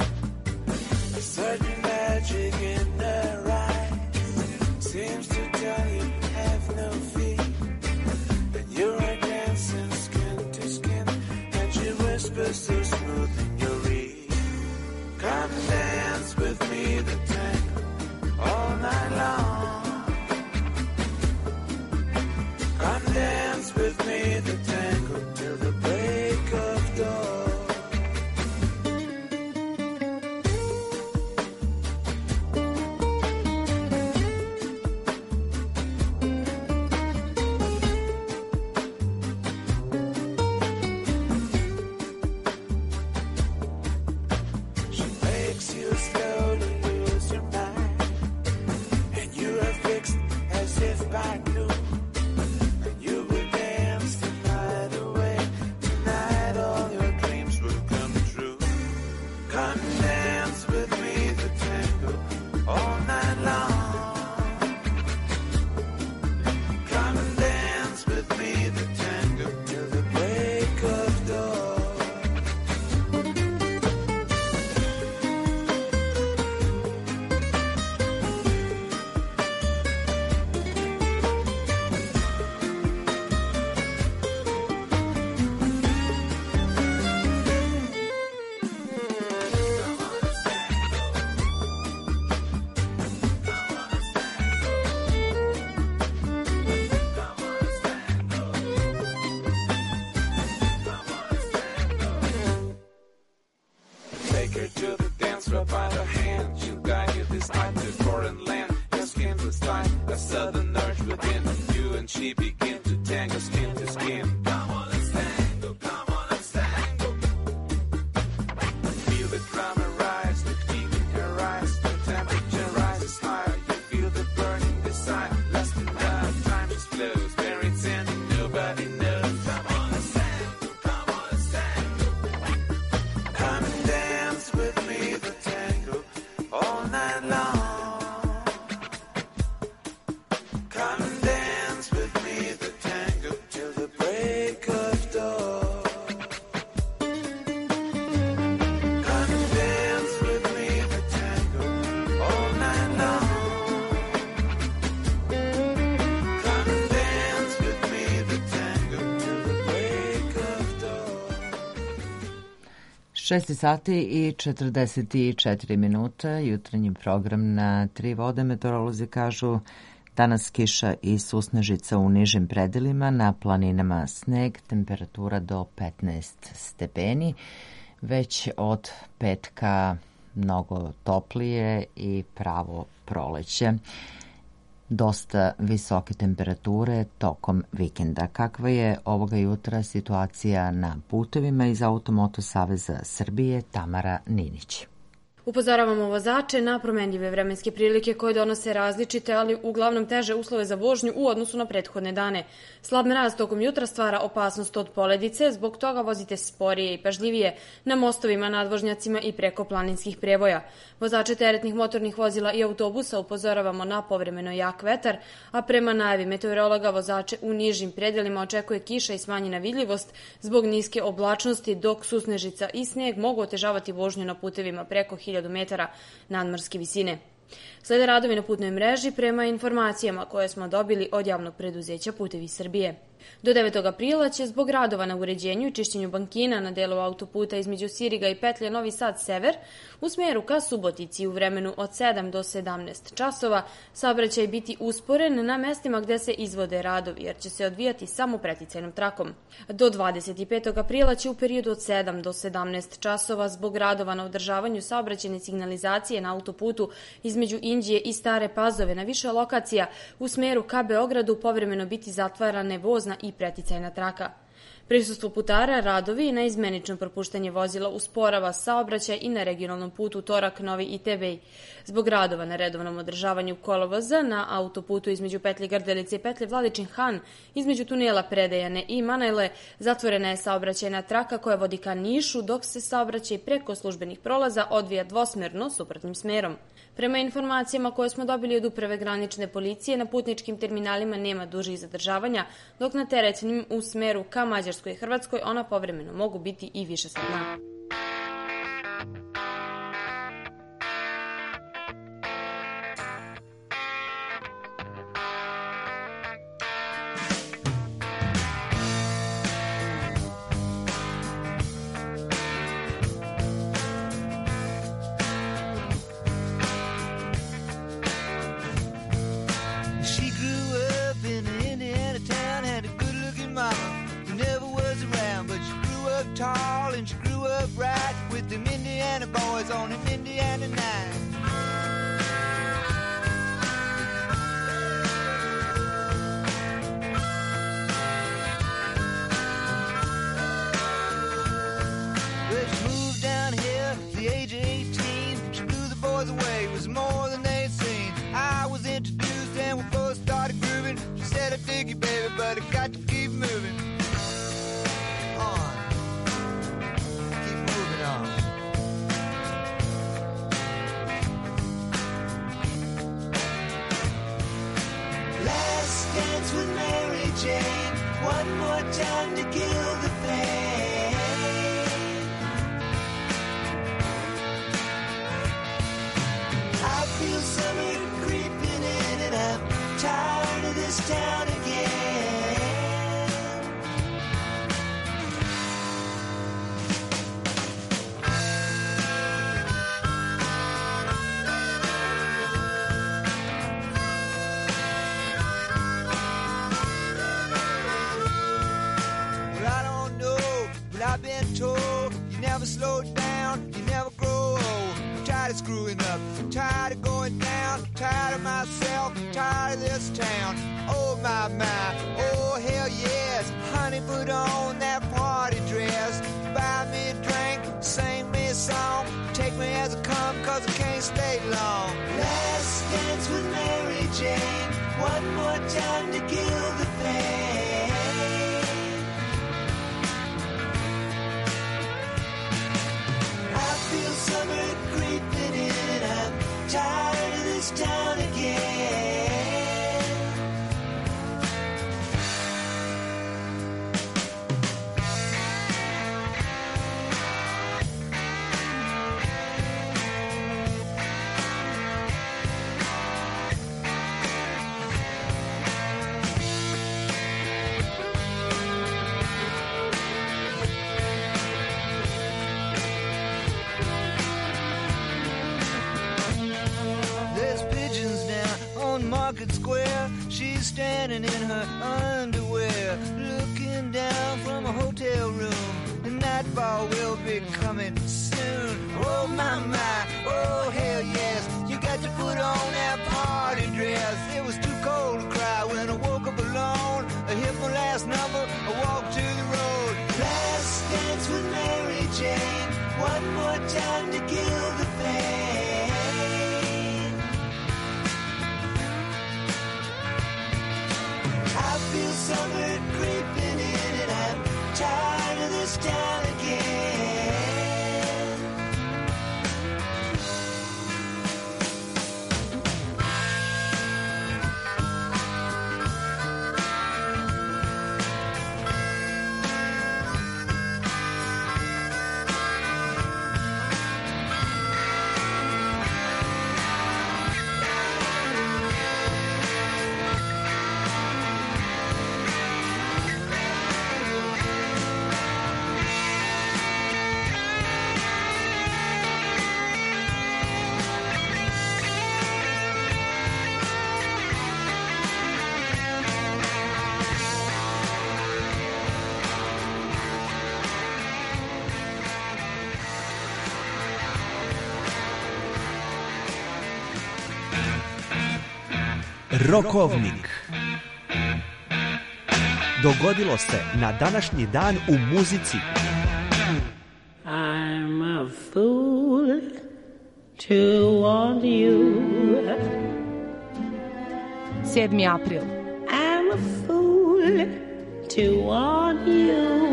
despite this foreign land. Your skin will start a southern urge within you, and she begin to tangle skin to skin. Come on, let's tango. Come on, let's tango. Feel the drama rise, the heat in her eyes. The temperature rises higher. You feel the burning desire. Less than enough time just flows. Where it's ending, nobody knows. Come on, let's tango. Come on, let's tango. Come and dance with me the tango all night long. Come and dance with me the tango till the break of dawn. Come and dance with me the tango all night long. Come and dance with me the tango till the break of dawn. 6 sati i 44 minuta, jutarnji program na Tri vode. Meteorolozi kažu danas kiša i susnežica u nižim predelima, na planinama sneg, temperatura do 15 stepeni. Već od petka mnogo toplije i pravo proleće. Dosta visoke temperature tokom vikenda. Kakva je ovoga jutra situacija na putevima? Iz Automoto saveza Srbije Tamara Ninić. Upozoravamo vozače na promenljive vremenske prilike koje donose različite, ali uglavnom teže uslove za vožnju u odnosu na prethodne dane. Slab mraz tokom jutra stvara opasnost od poledice, zbog toga vozite sporije i pažljivije na mostovima, nadvožnjacima i preko planinskih prevoja. Vozače teretnih motornih vozila i autobusa upozoravamo na povremeno jak vetar, a prema najavi meteorologa vozače u nižim predelima očekuje kiša i smanjena vidljivost zbog niske oblačnosti, dok susnežica i sneg mogu otežavati vožnju na putevima preko 1000 metara nadmorske visine. Slede radovi na putnoj mreži prema informacijama koje smo dobili od javnog preduzeća Putevi Srbije. Do 9. aprila će zbog radova na uređenju i čišćenju bankina na delu autoputa između Siriga i petlje Novi Sad Sever u smeru ka Subotici u vremenu od 7 do 17 časova saobraćaj biti usporen na mestima gde se izvode radovi, jer će se odvijati samo preticajnom trakom. Do 25. aprila će u periodu od 7 do 17 časova zbog radova na održavanju saobraćajne signalizacije na autoputu između Inđije i Stare Pazove na više lokacija u smeru ka Beogradu povremeno biti zatvarane vozna i preticajna traka. Prisustvo putara, radovi i neizmenično propuštanje vozila usporava saobraćaj i na regionalnom putu Torak, Novi i Tebej. Zbog radova na redovnom održavanju kolovoza na autoputu između petlje Grdelice i petlje Vladičin Han, između tunela Predejane i Manajle, zatvorena je saobraćajna traka koja vodi ka Nišu, dok se saobraćaj preko službenih prolaza odvija dvosmerno suprotnim smerom. Prema informacijama koje smo dobili od Uprave granične policije, na putničkim terminalima nema dužih zadržavanja, dok na teretnim u smeru ka Mađarskoj i Hrvatskoj ona povremeno mogu biti i više satna. Tall and she grew up right with them Indiana boys on an Indiana night. Well, she moved down here at the age of 18. She blew the boys away, it was more than they'd seen. I was introduced and we both started grooving. She said, I dig you, baby, but I got to keep moving. Dance with Mary Jane, one more time to kill the pain. I feel summer creeping in and I'm tired of this town again. I've been told you never slow down, you never grow old. I'm tired of screwing up, I'm tired of going down. time to kill the pain. I feel summer creeping in. I'm tired of this town again. Market Square, she's standing in her underwear, looking down from a hotel room. The nightfall will be coming soon. Oh my, oh hell yes, you got to put on that party dress. It was too cold to cry when I woke up alone. I hit my last number, I walked to the road. Last dance with Mary Jane, one more time to kill the pain. I feel summer creeping in and I'm tired of this town again. Rokovnik. Dogodilo se na današnji dan u muzici. I'm a fool to want you. 7. april. I'm a fool to want you.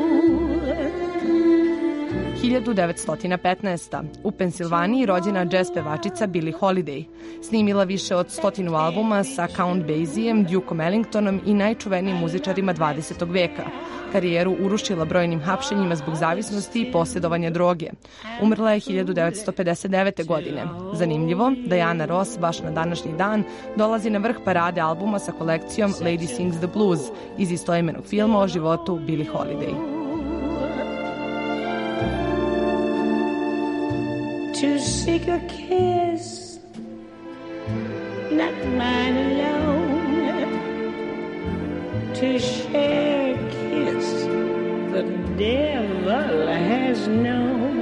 1915. U Pensilvaniji rođena džez pevačica Billie Holiday. Snimila više od 100 albuma sa Count Basiem, Dukeom Ellingtonom i najčuvenijim muzičarima 20. veka. Karijeru urušila brojnim hapšenjima zbog zavisnosti i posjedovanja droge. Umrla je 1959. godine. Zanimljivo, Diana Ross baš na današnji dan dolazi na vrh parade albuma sa kolekcijom Lady Sings the Blues iz istoimenog filma o životu Billie Holiday. To seek a kiss, not mine alone. To share a kiss the devil has known.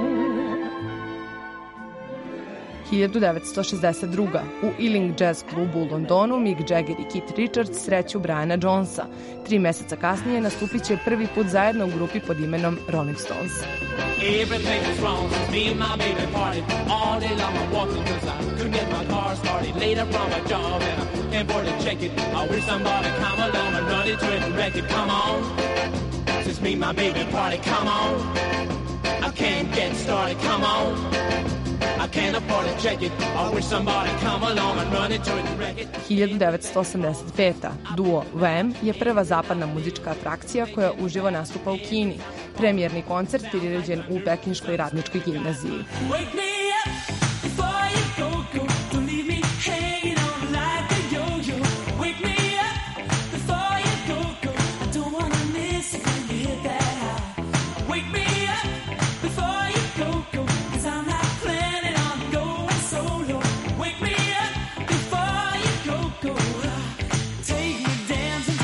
1962. U Ealing Jazz klubu u Londonu Mick Jagger i Keith Richards sreću Briana Jonesa. 3 meseca kasnije nastupit će prvi put zajedno u grupi pod imenom Rolling Stones. Everything is wrong with me and my baby party. All day long I'm walking cause I couldn't get my car started. Later from my job and I can't afford to check it. I wish somebody come along and run into it and wreck it. Come on, since me and my baby party, come on. I can't get started, come on. I can't afford to check it. I wish somebody come along and run into it and wreck it. 1985. Duo Wham je prva zapadna muzička atrakcija koja uživo nastupa u Kini. Premijerni koncert priređen u Pekinškoj radničkoj gimnaziji. Wake me up before you go, don't leave me hanging on like a yo-yo. Wake me up before you go, I don't wanna miss it when you hit that high. Wake me up before you go, cause I'm not planning on going solo. Wake me up before you go, take me dancing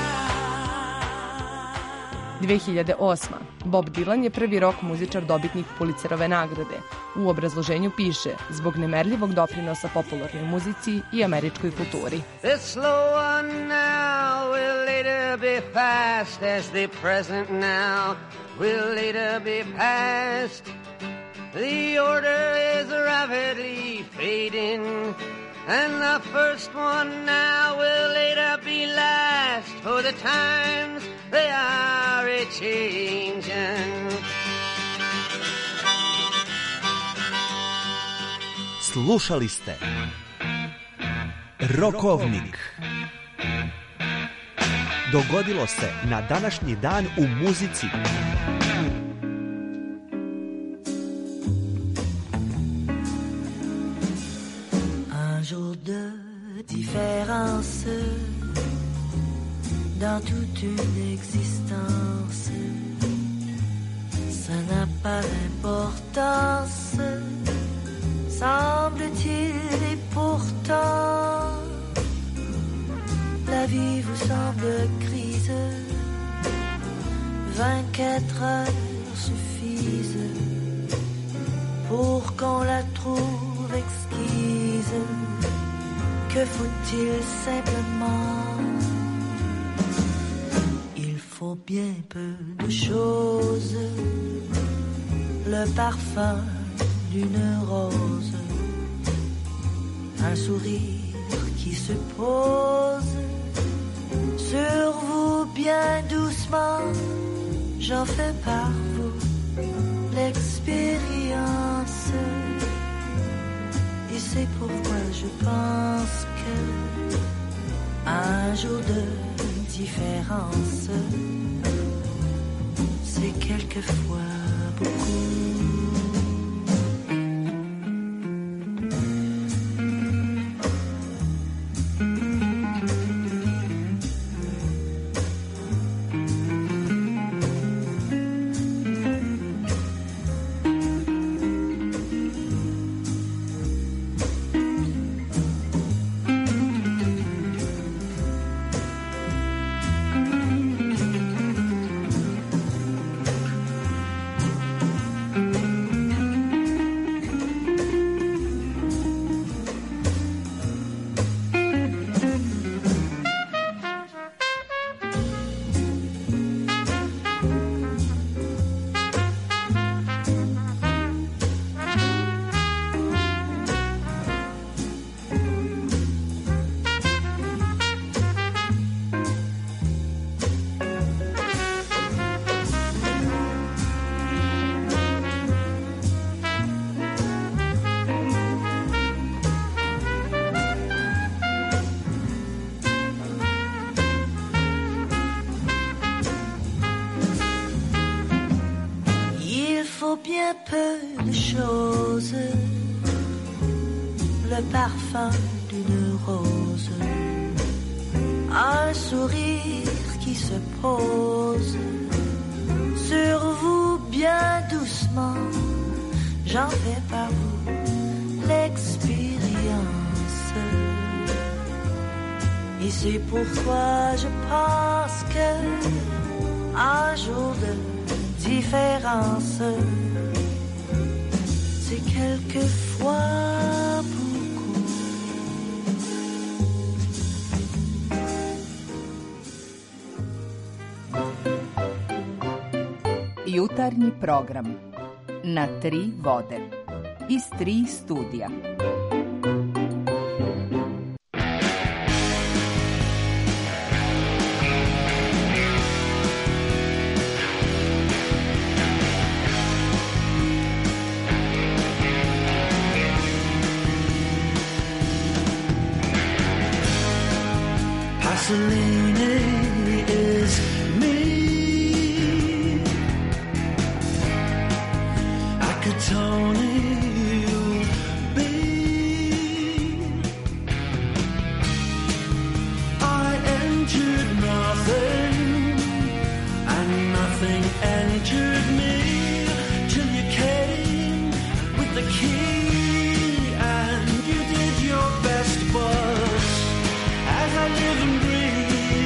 tonight. 2008. Bob Dylan je prvi rock muzičar dobitnik Pulitzerove nagrade. U obrazloženju piše zbog nemerljivog doprinosa popularnoj muzici i američkoj kulturi. The slow one now will later be fast as the present now will later be past. The order is rapidly fading and the first one now will later be last, for the times they are a-changin'. Slušali ste Rokovnik. Dogodilo se na današnji dan u muzici. Un jour de différence dans toute une existence, ça n'a pas d'importance, semble-t-il, et pourtant la vie vous semble grise, 24 heures suffisent pour qu'on la trouve exquise. Que faut-il simplement? Il faut bien peu de choses, le parfum d'une rose, un sourire qui se pose sur vous bien doucement. J'en fais par vous l'expérience, et c'est pourquoi je pense que un jour de différence, c'est quelquefois beaucoup. Bien peu de choses, le parfum d'une rose, un sourire qui se pose sur vous bien doucement. J'en fais par vous l'expérience, et c'est pourquoi je pense que un jour de différence, c'est quelquefois beaucoup. Jutarnji program na 3 vode iz 3 studija. Pasolini is me. Acatoni you'll be. I entered nothing, and nothing entered me, till you came with the key, and you did your best, but as I live and breathe,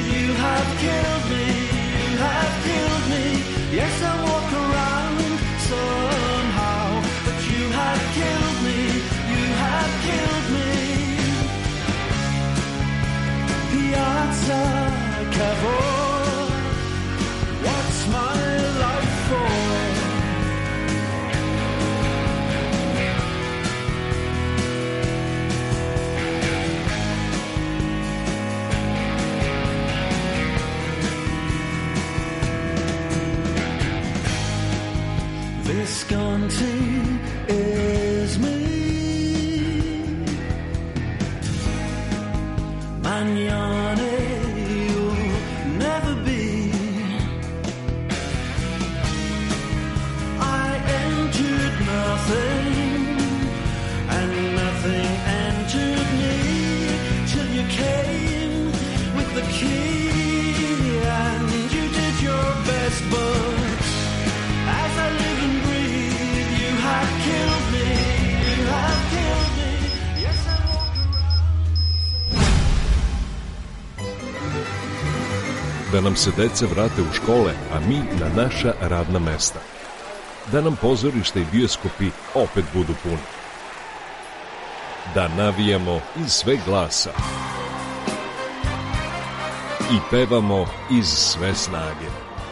Magnane you'll never be. I entered nothing, and nothing entered me, till you came with the key, and you did your best, but as I live and breathe, you have killed me, you have killed me. Yes, I walk around. Da nam se deca vrate u škole, a mi na naša radna mesta. Da nam pozorišta i bioskopi opet budu puni. Da navijamo iz sve glasa. I pevamo iz sve snage.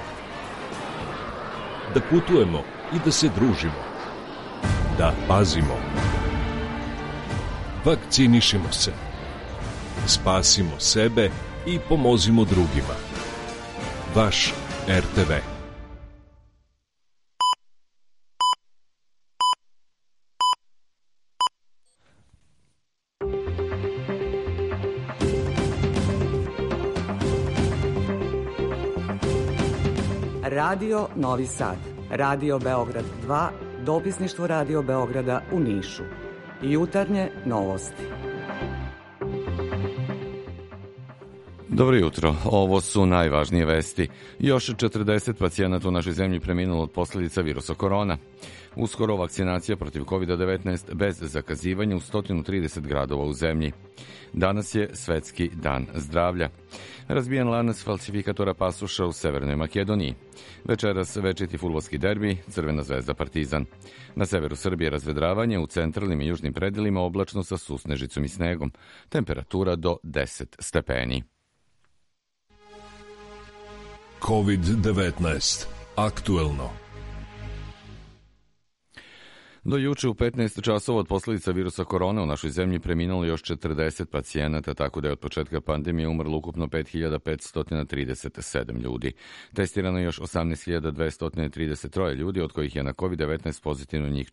Da putujemo i da se družimo. Da pazimo. Vakcinišimo se. Spasimo sebe i pomozimo drugima. Vaš RTV. Radio Novi Sad, Radio Beograd 2, dopisništvo Radio Beograda u Nišu. Jutarnje novosti. Dobro jutro, ovo su najvažnije vesti. Još 40 pacijenata u našoj zemlji preminulo od posljedica virusa korona. Uskoro vakcinacija protiv COVID-19 bez zakazivanja u 130 gradova u zemlji. Danas je Svetski dan zdravlja. Razbijen lanac falsifikatora pasoša u Severnoj Makedoniji. Večeras večiti fudbalski derbi, Crvena zvezda Partizan. Na severu Srbije razvedravanje, u centralnim i južnim predelima oblačno sa susnežicom i snegom. Temperatura do 10 stepeni. COVID-19. Aktuelno. Do juče u 15 časova od posljedica virusa korona u našoj zemlji preminulo još 40 pacijenata, tako da je od početka pandemije umrlo ukupno 5537 ljudi. Testirano je još 18.233 ljudi, od kojih je na COVID-19 pozitivno njih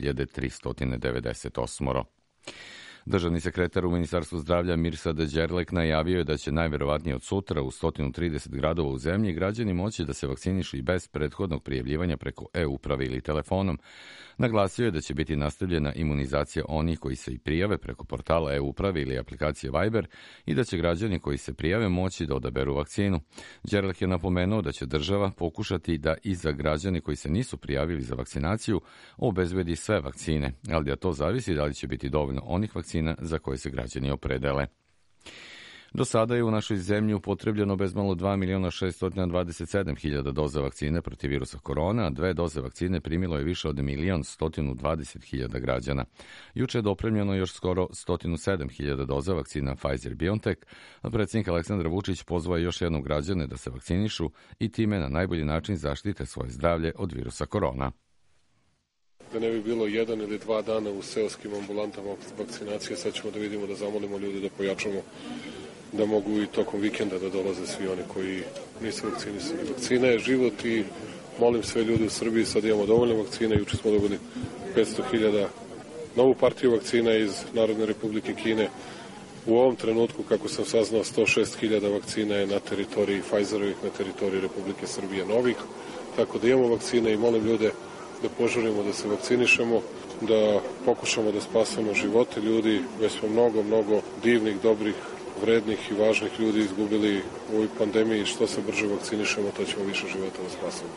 4398. Državni sekretar u Ministarstvu zdravlja Mirsad Đerlek najavio je da će najverovatnije od sutra u 130 gradova u zemlji građani moći da se vakcinišu i bez prethodnog prijavljivanja preko e-uprave ili telefonom. Naglasio je da će biti nastavljena imunizacija onih koji se i prijave preko portala e-uprave ili aplikacije Viber i da će građani koji se prijave moći da odaberu vakcinu. Đerlek je napomenuo da će država pokušati da i za građane koji se nisu prijavili za vakcinaciju obezbedi sve vakcine, ali da to zavisi da li će biti dovoljno onih vakcina za koje se građani opredele. Do sada je u našoj zemlji upotrebljeno bezmalo 2.627.000 doza vakcine protiv virusa korona, a 2 doze vakcine primilo je više od 1.120.000 građana. Juče je dopremljeno još skoro 107.000 doza vakcina Pfizer-BioNTech, a predsjednik Aleksandar Vučić pozvao je još jednom građane da se vakcinišu i time na najbolji način zaštite svoje zdravlje od virusa korona. Da ne bi bilo 1 ili 2 dana u seoskim ambulantama vakcinacije, sad ćemo da vidimo da zamolimo ljudi da pojačamo, da mogu i tokom vikenda da dolaze svi oni koji nisu vakcinisani. Vakcina je život i molim sve ljude u Srbiji, sad imamo dovoljno vakcina, juče smo dobili 500.000 novu partiju vakcina iz Narodne Republike Kine. U ovom trenutku, kako sam saznao, 106.000 vakcina je na teritoriji Pfizerovih, na teritoriji Republike Srbije novih, tako da imamo vakcine i molim ljude da požurimo da se vakcinišemo, da pokušamo da spasamo živote ljudi. Već smo mnogo divnih, dobrih, vrednih i važnih ljudi izgubili u ovoj pandemiji. Što se brže vakcinišemo, to ćemo više života da spasamo.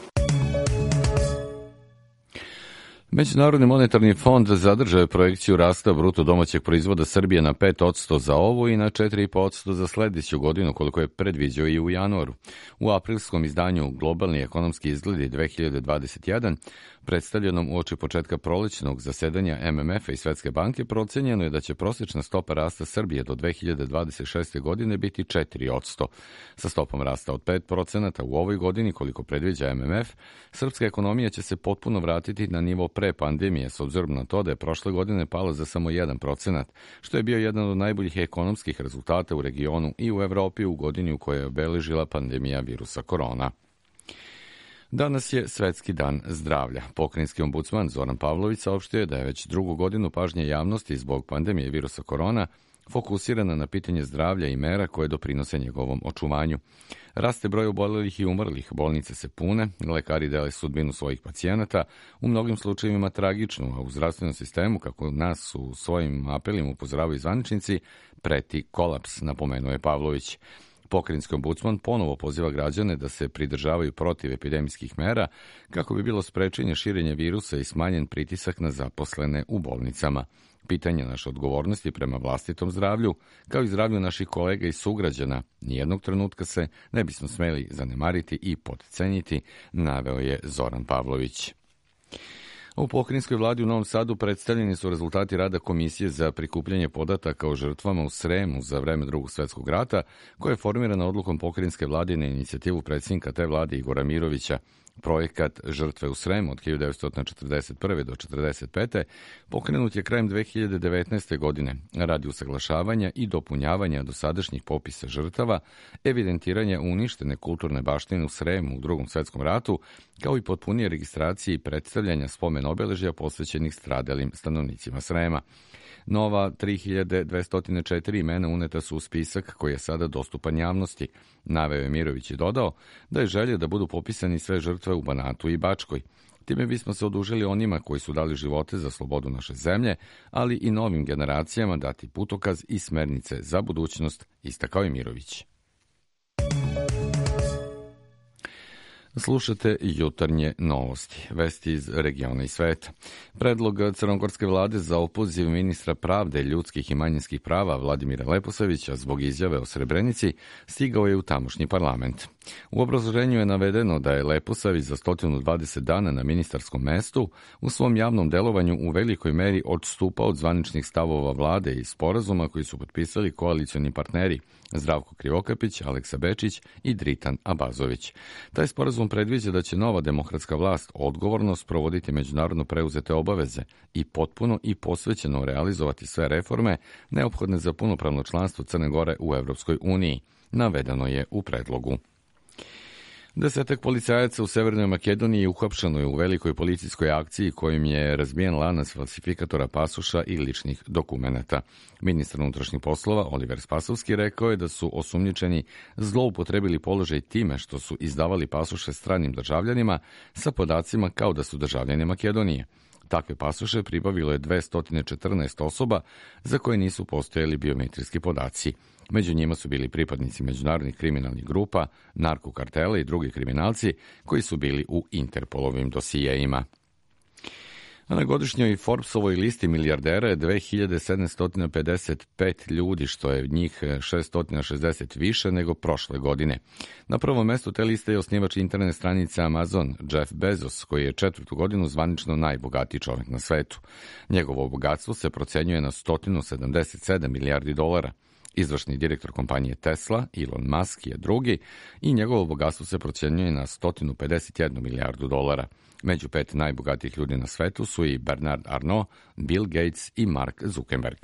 Međunarodni monetarni fond zadržao je projekciju rasta bruto domaćeg proizvoda Srbije na 5% za ovu i na 4,5% za sljedeću godinu, koliko je predviđao i u januaru. U aprilskom izdanju Globalni ekonomski izgledi 2021, predstavljenom uoči početka prolećnog zasedanja MMF-a i Svetske banke, procenjeno je da će prosječna stopa rasta Srbije do 2026. godine biti 4%. Sa stopom rasta od 5% u ovoj godini, koliko predviđa MMF, srpska ekonomija će se potpuno vratiti na nivo pre pandemije, s obzirom na to da je prošle godine pala za samo 1%, što je bio jedan od najboljih ekonomskih rezultata u regionu i u Evropi u godini u kojoj je obeležila pandemija virusa korona. Danas je Svetski dan zdravlja. Pokrajinski ombudsman Zoran Pavlović saopštio je da je već drugu godinu pažnje javnosti zbog pandemije virusa korona fokusirana na pitanje zdravlja i mera koje doprinose njegovom očuvanju. Raste broj obolelih i umrlih, bolnice se pune, lekari dele sudbinu svojih pacijenata, u mnogim slučajevima tragičnu, a u zdravstvenom sistemu, kako nas u svojim apelima upozoravaju zvaničnici, preti kolaps, napomenuo je Pavlović. Pokrajinski ombudsman ponovo poziva građane da se pridržavaju protiv epidemijskih mera kako bi bilo sprečenje širenja virusa i smanjen pritisak na zaposlene u bolnicama. Pitanje naše odgovornosti prema vlastitom zdravlju, kao i zdravlju naših kolega i sugrađana, nijednog trenutka se ne bismo smeli zanemariti i podcenjiti, naveo je Zoran Pavlović. U pokrajinskoj vladi u Novom Sadu predstavljeni su rezultati rada Komisije za prikupljanje podataka o žrtvama u Sremu za vreme Drugog svjetskog rata, koja je formirana odlukom pokrajinske vlade na inicijativu predsjednika te vlade Igora Mirovića. Projekat Žrtve u Sremu od 1941. do 1945. pokrenut je krajem 2019. godine radi usaglašavanja i dopunjavanja dosadašnjih popisa žrtava, evidentiranja uništene kulturne baštine u Sremu u Drugom svjetskom ratu, kao i potpunije registracije i predstavljanja spomen obeležja posvećenih stradalim stanovnicima Srema. Nova 3204 imena uneta su u spisak koji je sada dostupan javnosti. Naveo je Mirović i dodao da je želje da budu popisani sve žrtve u Banatu i Bačkoj. Time bismo se odužili onima koji su dali živote za slobodu naše zemlje, ali i novim generacijama dati putokaz i smernice za budućnost, istakao je Mirović. Slušate jutarnje novosti, vesti iz regiona i sveta. Predlog crnogorske vlade za opoziv ministra pravde, ljudskih i manjinskih prava Vladimira Leposavića zbog izjave o Srebrenici stigao je u tamošnji parlament. U obrazloženju je navedeno da je Leposavić za 120 dana na ministarskom mestu u svom javnom delovanju u velikoj meri odstupao od zvaničnih stavova vlade i sporazuma koji su potpisali koalicioni partneri Zdravko Krivokapić, Aleksa Bečić i Dritan Abazović. Taj sporazum predviđa da će nova demokratska vlast odgovorno sprovoditi međunarodno preuzete obaveze i potpuno i posvećeno realizovati sve reforme neophodne za punopravno članstvo Crne Gore u Evropskoj uniji, navedeno je u predlogu. 10 policajaca u Severnoj Makedoniji uhapšeno je u velikoj policijskoj akciji kojim je razbijen lanac falsifikatora pasoša i ličnih dokumenata. Ministar unutrašnjih poslova Oliver Spasovski rekao je da su osumnjičeni zloupotrebili položaj time što su izdavali pasoše stranim državljanima sa podacima kao da su državljani Makedonije. Takve pasoše pribavilo je 214 osoba za koje nisu postojali biometrijski podaci. Među njima su bili pripadnici međunarodnih kriminalnih grupa, narkokartela i drugi kriminalci koji su bili u Interpolovim dosijeima. A na godišnjoj Forbesovoj listi milijardera je 2755 ljudi, što je njih 660 više nego prošle godine. Na prvom mestu te liste je osnivač internet stranice Amazon, Jeff Bezos, koji je 4. godinu zvanično najbogatiji čovjek na svetu. Njegovo bogatstvo se procenjuje na 177 milijardi dolara. Izvršni direktor kompanije Tesla, Elon Musk, je drugi i njegovo bogatstvo se procenjuje na 151 milijardu dolara. Među 5 najbogatijih ljudi na svetu su i Bernard Arnault, Bill Gates i Mark Zuckerberg.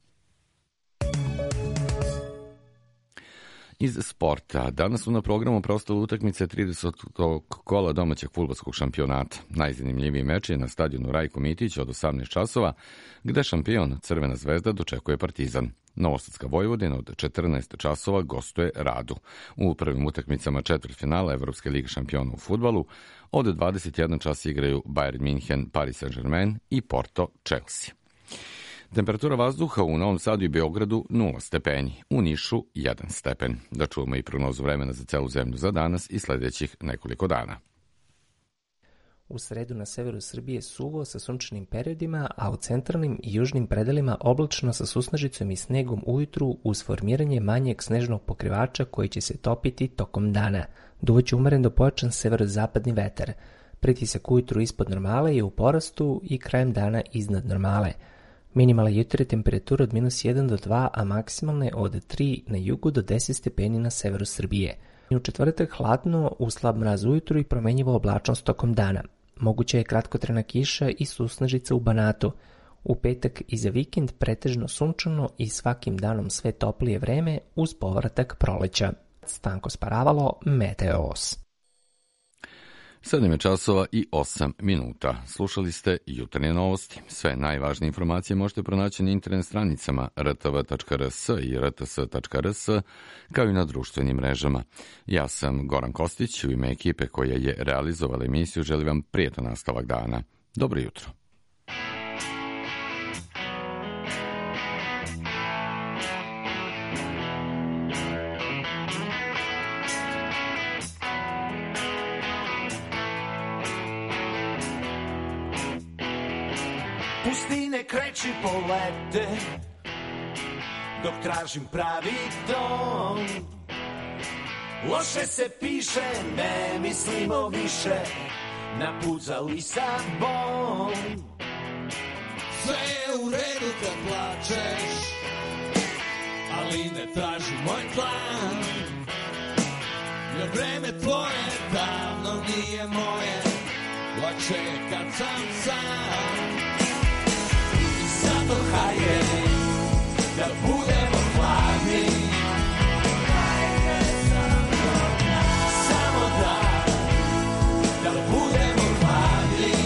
Iz sporta. Danas su na programu preostale utakmice 30. kola domaćeg fudbalskog šampionata. Najzanimljiviji meč je na stadionu Rajko Mitić od 18 časova, gde šampion Crvena zvezda dočekuje Partizan. Novosadska Vojvodina od 14 časova gostuje Radu. U prvim utakmicama četvrtfinala Evropske lige šampiona u fudbalu od 21 čas igraju Bayern München, Paris Saint-Germain i Porto Chelsea. Temperatura vazduha u Novom Sadu i Beogradu 0 stepeni, u Nišu 1 stepen. Da čujemo i prognozu vremena za celu zemlju za danas i sljedećih nekoliko dana. U sredu na severu Srbije suvo sa sunčanim periodima, a u centralnim i južnim predelima oblačno sa susnežicom i snegom ujutru uz formiranje manjeg snežnog pokrivača koji će se topiti tokom dana. Duvaće umeren do pojačan severozapadni vetar. Pritisak ujutru ispod normale je u porastu i krajem dana iznad normale. Minimalna jutarnja temperatura od -1 do 2, a maksimalne od 3 na jugu do 10 stepeni na severu Srbije. U četvrtak hladno, uz slab mraz ujutru i promenjivo oblačnost tokom dana. Moguća je kratkotrajna kiša i susnežica u Banatu. U petak i za vikend pretežno sunčano i svakim danom sve toplije vreme uz povratak proleća. Stanko Sparavalo, Meteos. 7 je časova i 8 minuta. Slušali ste jutarnje novosti. Sve najvažnije informacije možete pronaći na internet stranicama rtv.rs i rts.rs, kao i na društvenim mrežama. Ja sam Goran Kostić, u ime ekipe koja je realizovala emisiju želim vam prijetan nastavak dana. Dobro jutro. Pustine kreći polete, dok tražim pravi ton. Loše se piše, ne mislimo više na put za Lisabon. Sve je u redu kad plačeš, ali ne traži moj plan. Jer vreme tvoje davno nije moje, lakše je kad sam sam. Zato hajde da budemo hladni, samo da budemo hladni.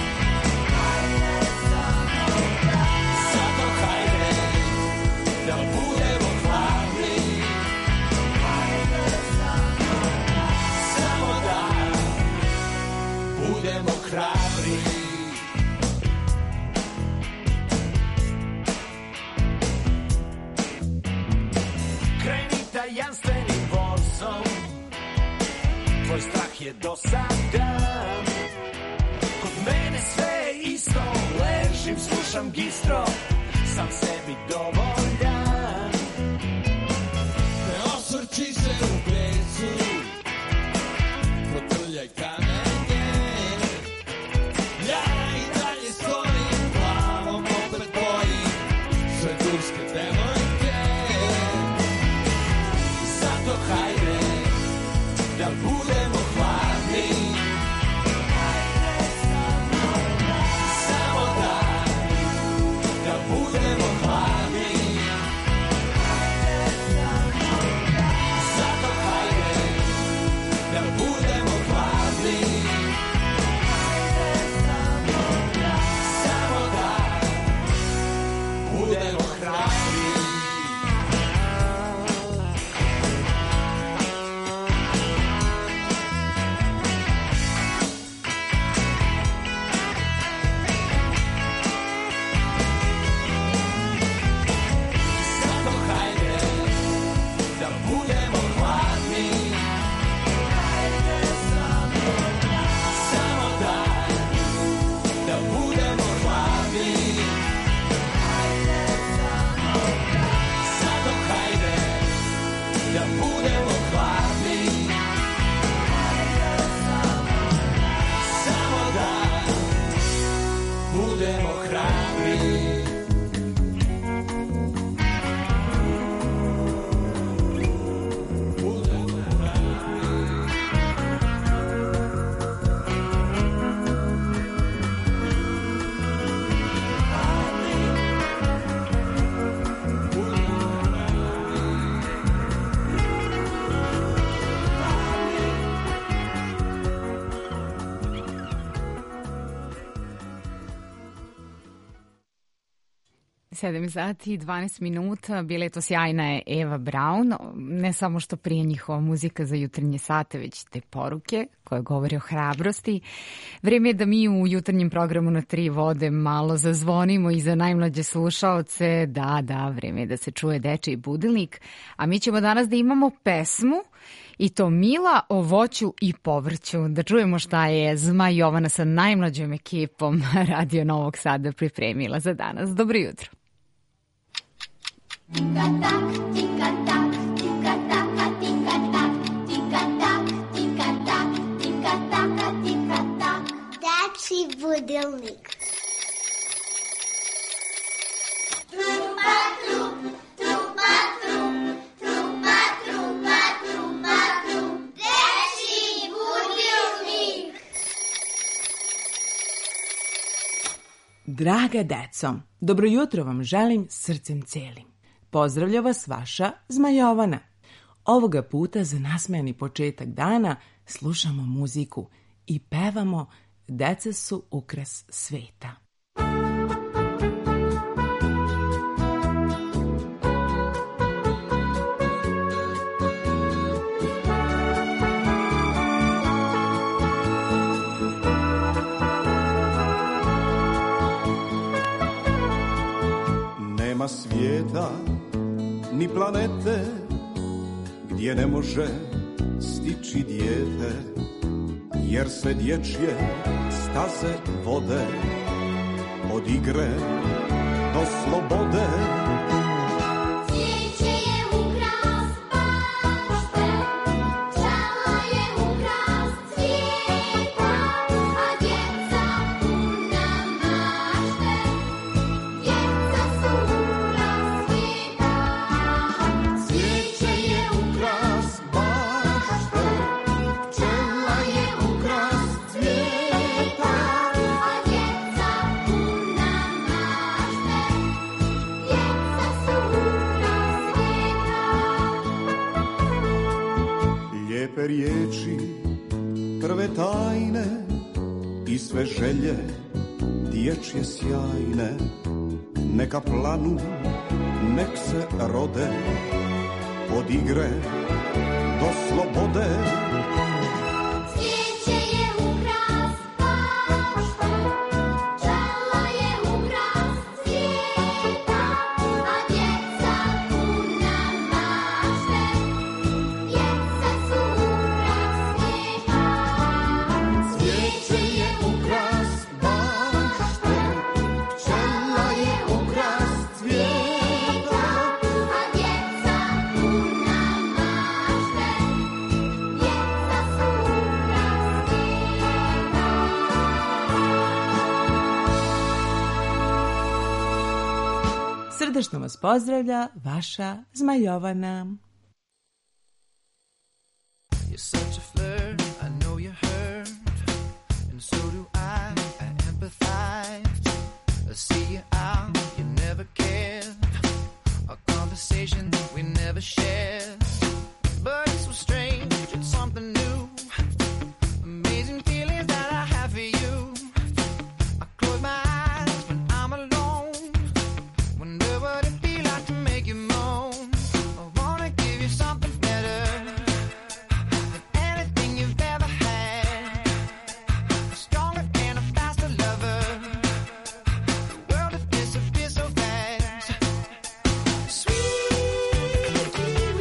Zato hajde da budemo hladni, samo da budemo hrabri. Tajanstvenim vozom, tvoj strah je dosadan. Kod mene sve je isto, ležim, slušam gistro, sam sebi dovoljan. Ne osvrći se u besu, protrljaj kamenje. Ja i dalje stojim, glavom opet bojim sve turske devojke. Hajde da budemo hladni, samo da budemo hladni. Zato hajde da budemo hladni, samo da budemo hrabri. Sedam sati i 12 minuta, bila je to sjajna je Eva Braun, ne samo što prije njihova muzika za jutarnje sate, već te poruke koje govore o hrabrosti. Vrijeme je da mi u jutarnjem programu na 3 vode malo zazvonimo i za najmlađe slušaoce, da, vrijeme je da se čuje dečiji budilnik, a mi ćemo danas da imamo pesmu i to Mila o voću i povrću. Da čujemo šta je Zma Jovana sa najmlađom ekipom Radio Novog Sada pripremila za danas. Dobro jutro. Tika-tak, tika-tak, tika-taka, tika-tak, tika-tak, tika-tak, tika-taka, tika-tak. Dečji budilnik. Trupa, trup, trupa, trup, trupa, trupa, trupa, trup. Dečji budilnik. Draga deco, dobro jutro vam želim srcem celim. Pozdravlja vas vaša Zma Jovana. Ovoga puta za nasmejani početak dana slušamo muziku i pevamo Deca su ukras sveta. Nema svijeta ni planete gdje ne može stići dijete, jer se dječje staze vode od igre do slobode. Cvijeće je ukras bašte, pčela je ukras cvijeta, a djeca puna mašte, djeca su ukras svijeta. Cvijeće je ukras bašte, pčela je ukras cvijeta, A djeca puna mašte, djeca su ukras svijeta. lijepe riječi, prve tajne i sve želje dječje sjajne, neka planu, nek se rode od igre do slobode. Cvijeće je ukras bašte, pčela je ukras cvijeta, a djeca puna mašte, djeca su ukras svijeta. Cvijeće je ukras bašte, pčela je ukras cvijeta, A djeca puna mašte, djeca su ukras svijeta. Srdačno vas pozdravlja vaša Zmajovana. You're such a flirt, I know you hurt, and so do I empathize. I see you out, you never cared, our conversation we never shared. But it's so strange, it's something new, amazing feelings that I have for you. I close my eyes when I'm alone, wonder what it'd be like to make you moan. I wanna give you something better than anything you've ever had. A stronger and a faster lover. The world would disappear so fast. Sweet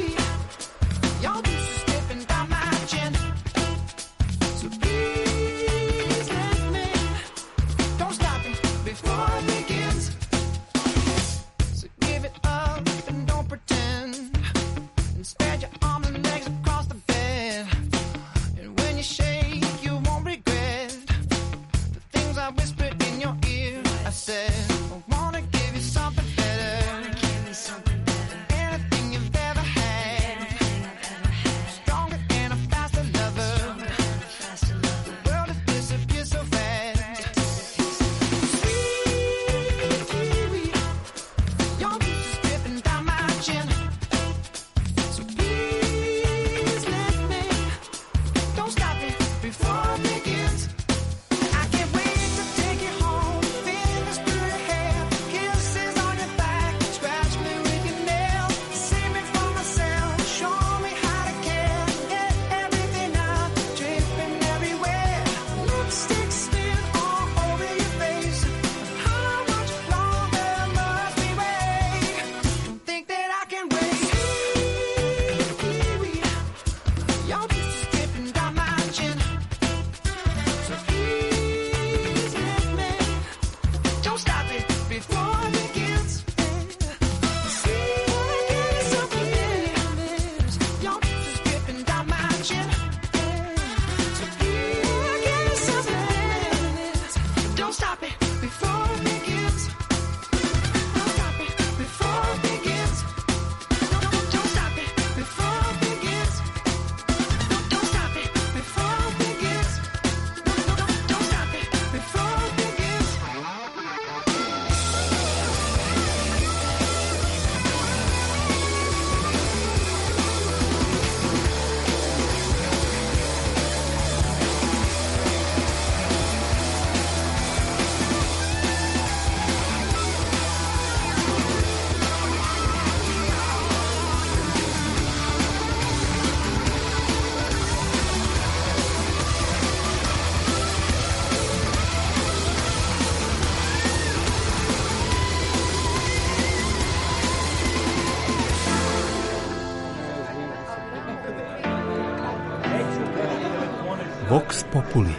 Vox Populi.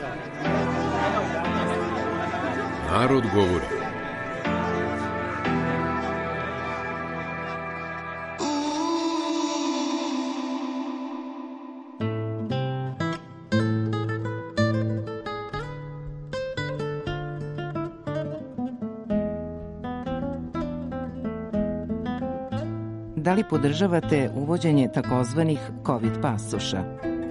Narod govori. Da li podržavate uvođenje takozvanih COVID pasoša?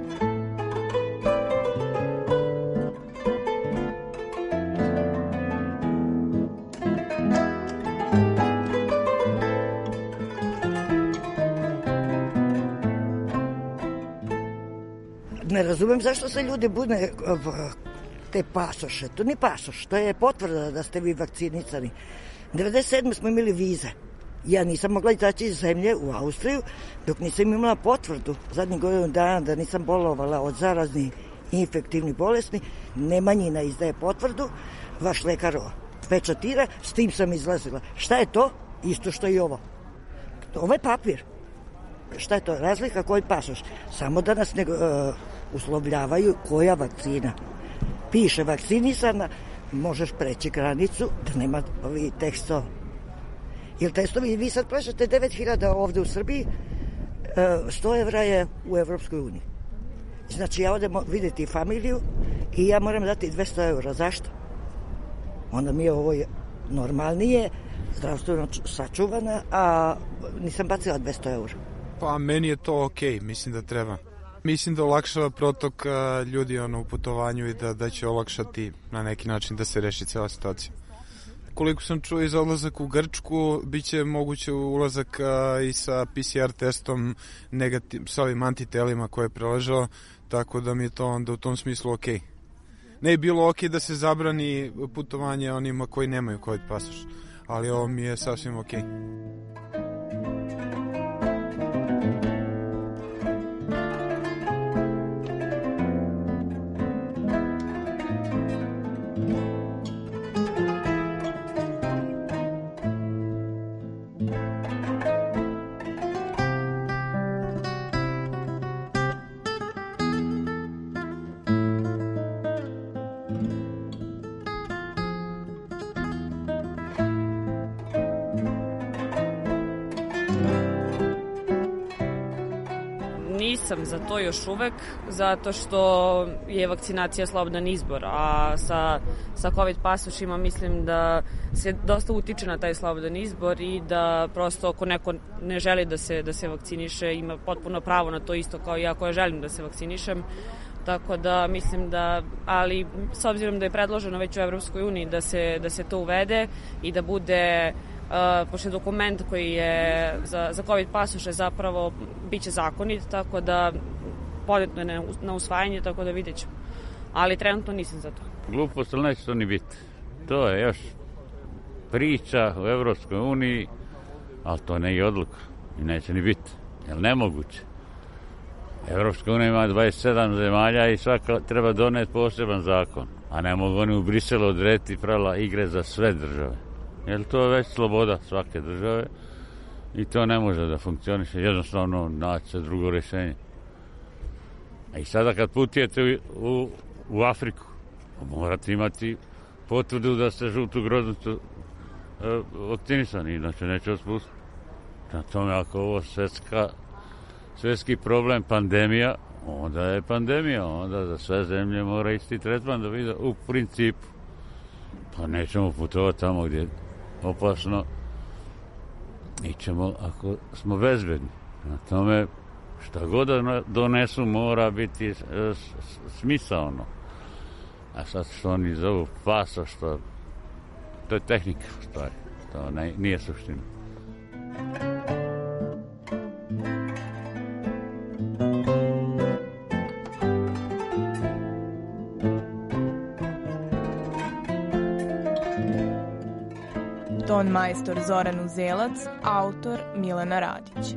Ne razumem zašto se ljudi bune te pasoše. To nije pasoš, to je potvrda da ste vi vakcinisani. 97. smo imali vize. Ja nisam mogla izaći iz zemlje u Austriju dok nisam imala potvrdu zadnjih godinu dana da nisam bolovala od zaraznih i infektivnih bolesti. Nemanjina izdaje potvrdu, vaš lekar pečatira, s tim sam izlazila. Šta je to? Isto što i ovo. Ovo je papir. Šta je to? Razlika koji pasoš? Samo da nas ne uslovljavaju koja vakcina. Piše vakcinisana, možeš preći granicu, da nema ovi tekstova. Jer testovi, vi sad plaćate 9.000 ovde u Srbiji, 100 evra je u Evropskoj uniji. Znači ja odem vidjeti familiju i ja moram dati 200 evra. Zašto? Onda mi je ovo normalnije, zdravstveno sačuvana, a nisam bacila 200 evra. Pa meni je to okej, mislim da treba. Mislim da olakšava protok ljudi u putovanju i da će olakšati na neki način da se reši cela situacija. Koliko sam čuo i za odlazak u Grčku, bit će moguće ulazak i sa PCR testom sa ovim antitelima koje je preležao, tako da mi je to onda u tom smislu okej. Ne je bilo okej da se zabrani putovanje onima koji nemaju COVID pasoš, ali ovo mi je sasvim okej. Nisam za to još uvek, zato što je vakcinacija slobodan izbor, a sa COVID pasošima mislim da se dosta utiče na taj slobodan izbor i da prosto ako neko ne želi da se vakciniše, ima potpuno pravo na to isto kao i ja koja želim da se vakcinišem. Tako da mislim da, ali s obzirom da je predloženo već u Evropskoj uniji da se to uvede i da bude pošto je dokument koji je za COVID pasoše zapravo biće zakonit, tako da podetno je na usvajanje, tako da vidjet ćemo. Ali trenutno nisam za to. Glupost, ali neće to ni biti. To je još priča u Evropskoj uniji, ali to ne je odluka i neće ni biti, jer nemoguće. Evropska unija ima 27 zemalja i svaka treba doneti poseban zakon, a ne mogu oni u Briselu odrediti pravila igre za sve države. Jer to je već sloboda svake države i to ne može da funkcioniše, jednostavno naći se drugo rješenje. I sada kad putujete u Afriku, morate imati potvrdu da ste žutu groznicu vakcinisani, inače neće vas pustiti. Na tome, ako ovo svjetski problem, pandemija, onda je pandemija, onda za sve zemlje mora isti tretman da vide u principu. Pa nećemo putovati tamo gdje je opasno, ićemo ako smo bezbedni. Na tome, šta god donesu mora biti smisaono. A sad što oni zovu pasoš, to je tehnika stvari, to nije suština. Ton majstor Zoran Uzelac, autor Milena Radić.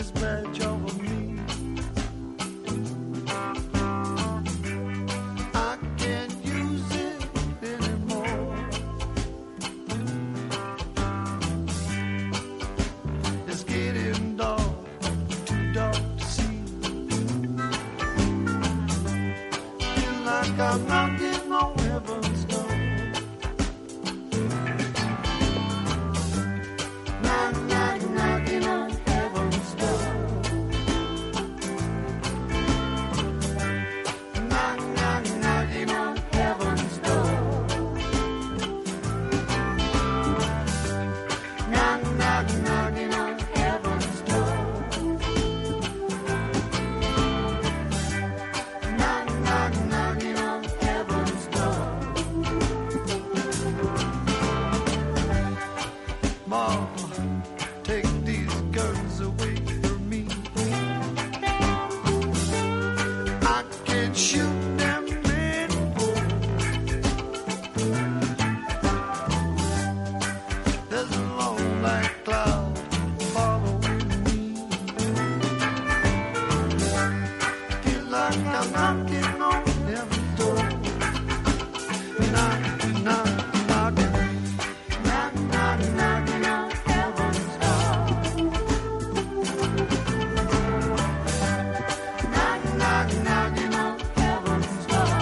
this badge over me. I can't use it anymore. It's getting dark, too dark to see. Feel like I'm knocking on heaven's door. Knock, knock, knocking on heaven's door. Knock, knock, knocking on heaven's door. Knock, knock, knocking on heaven's door. Knock, knock, knocking on heaven's door. Mom, take these guns away from me. I can't shoot them anymore. There's a long black cloud following me. Feel like I'm knocking on heaven's door. Knock, knock, knocking. Knock, knock, knocking on heaven's door. Knock, knock, knocking on heaven's door.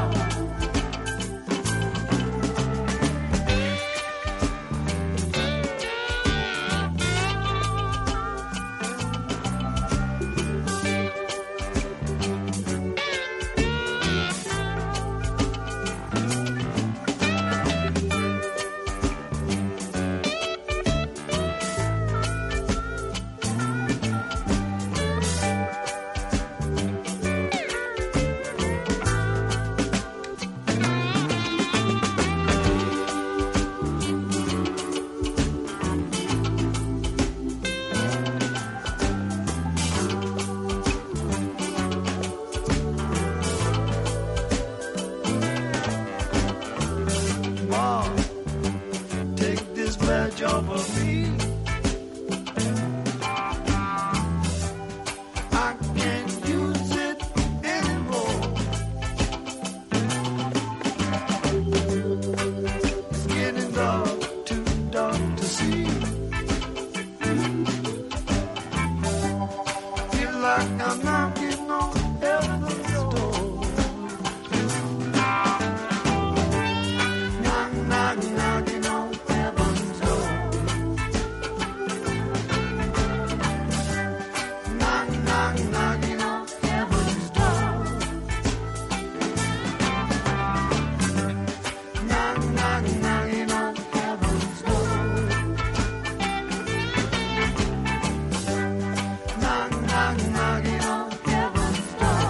Mom, take this badge off of me. I can't use it anymore. It's getting dark, too dark to see. Feel like I'm knocking on heaven's door. Knock, knock, knocking on heaven's door. Knock, knock, knocking on heaven's door. Knock, knock, knocking on heaven's door. Knock, knock, knocking on heaven's door.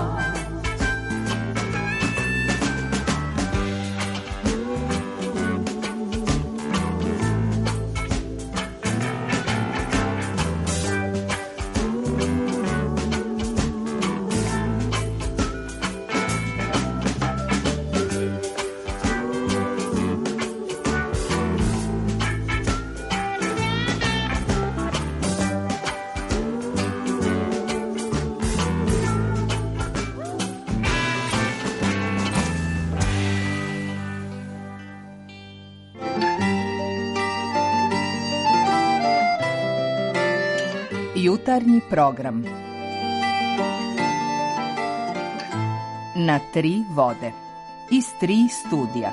Jutarnji program. Na tri vode. Iz 3 studija.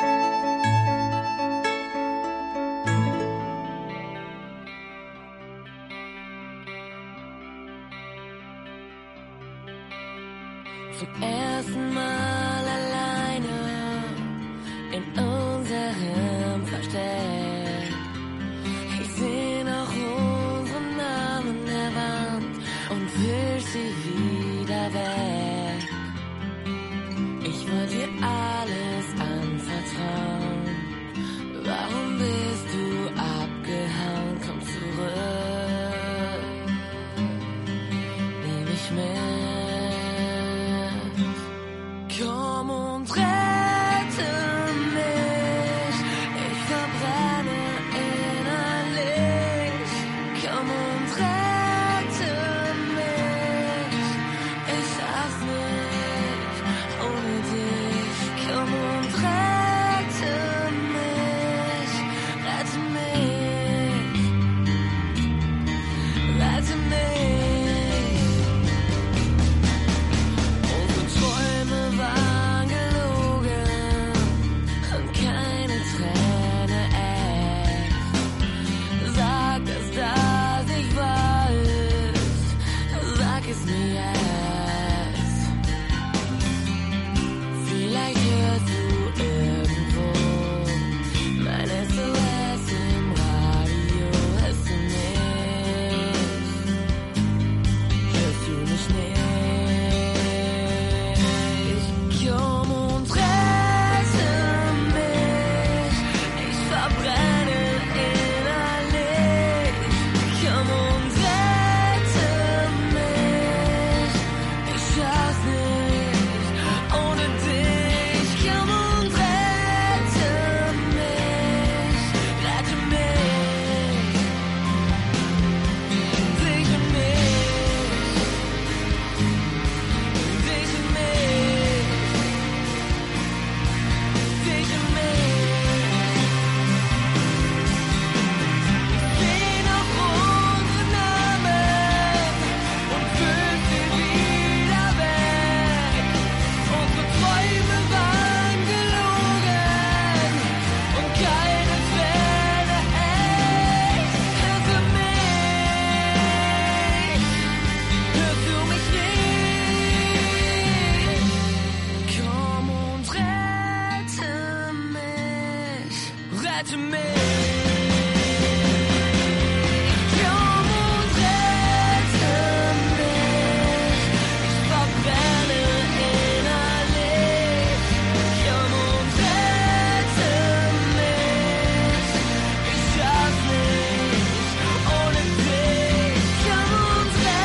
Zum ersten Mal alleine in unserem Versteck. Ich seh noch unseren Namen der Wand und wisch sie wieder weg. Ich wollte dir alles anvertrauen. Warum bist du abgehauen? Komm zurück. Nimm mich mit. Komm to make. Come on, gentlemen, stop better in our lives. Come on, gentlemen, it's just this on a day. Come on,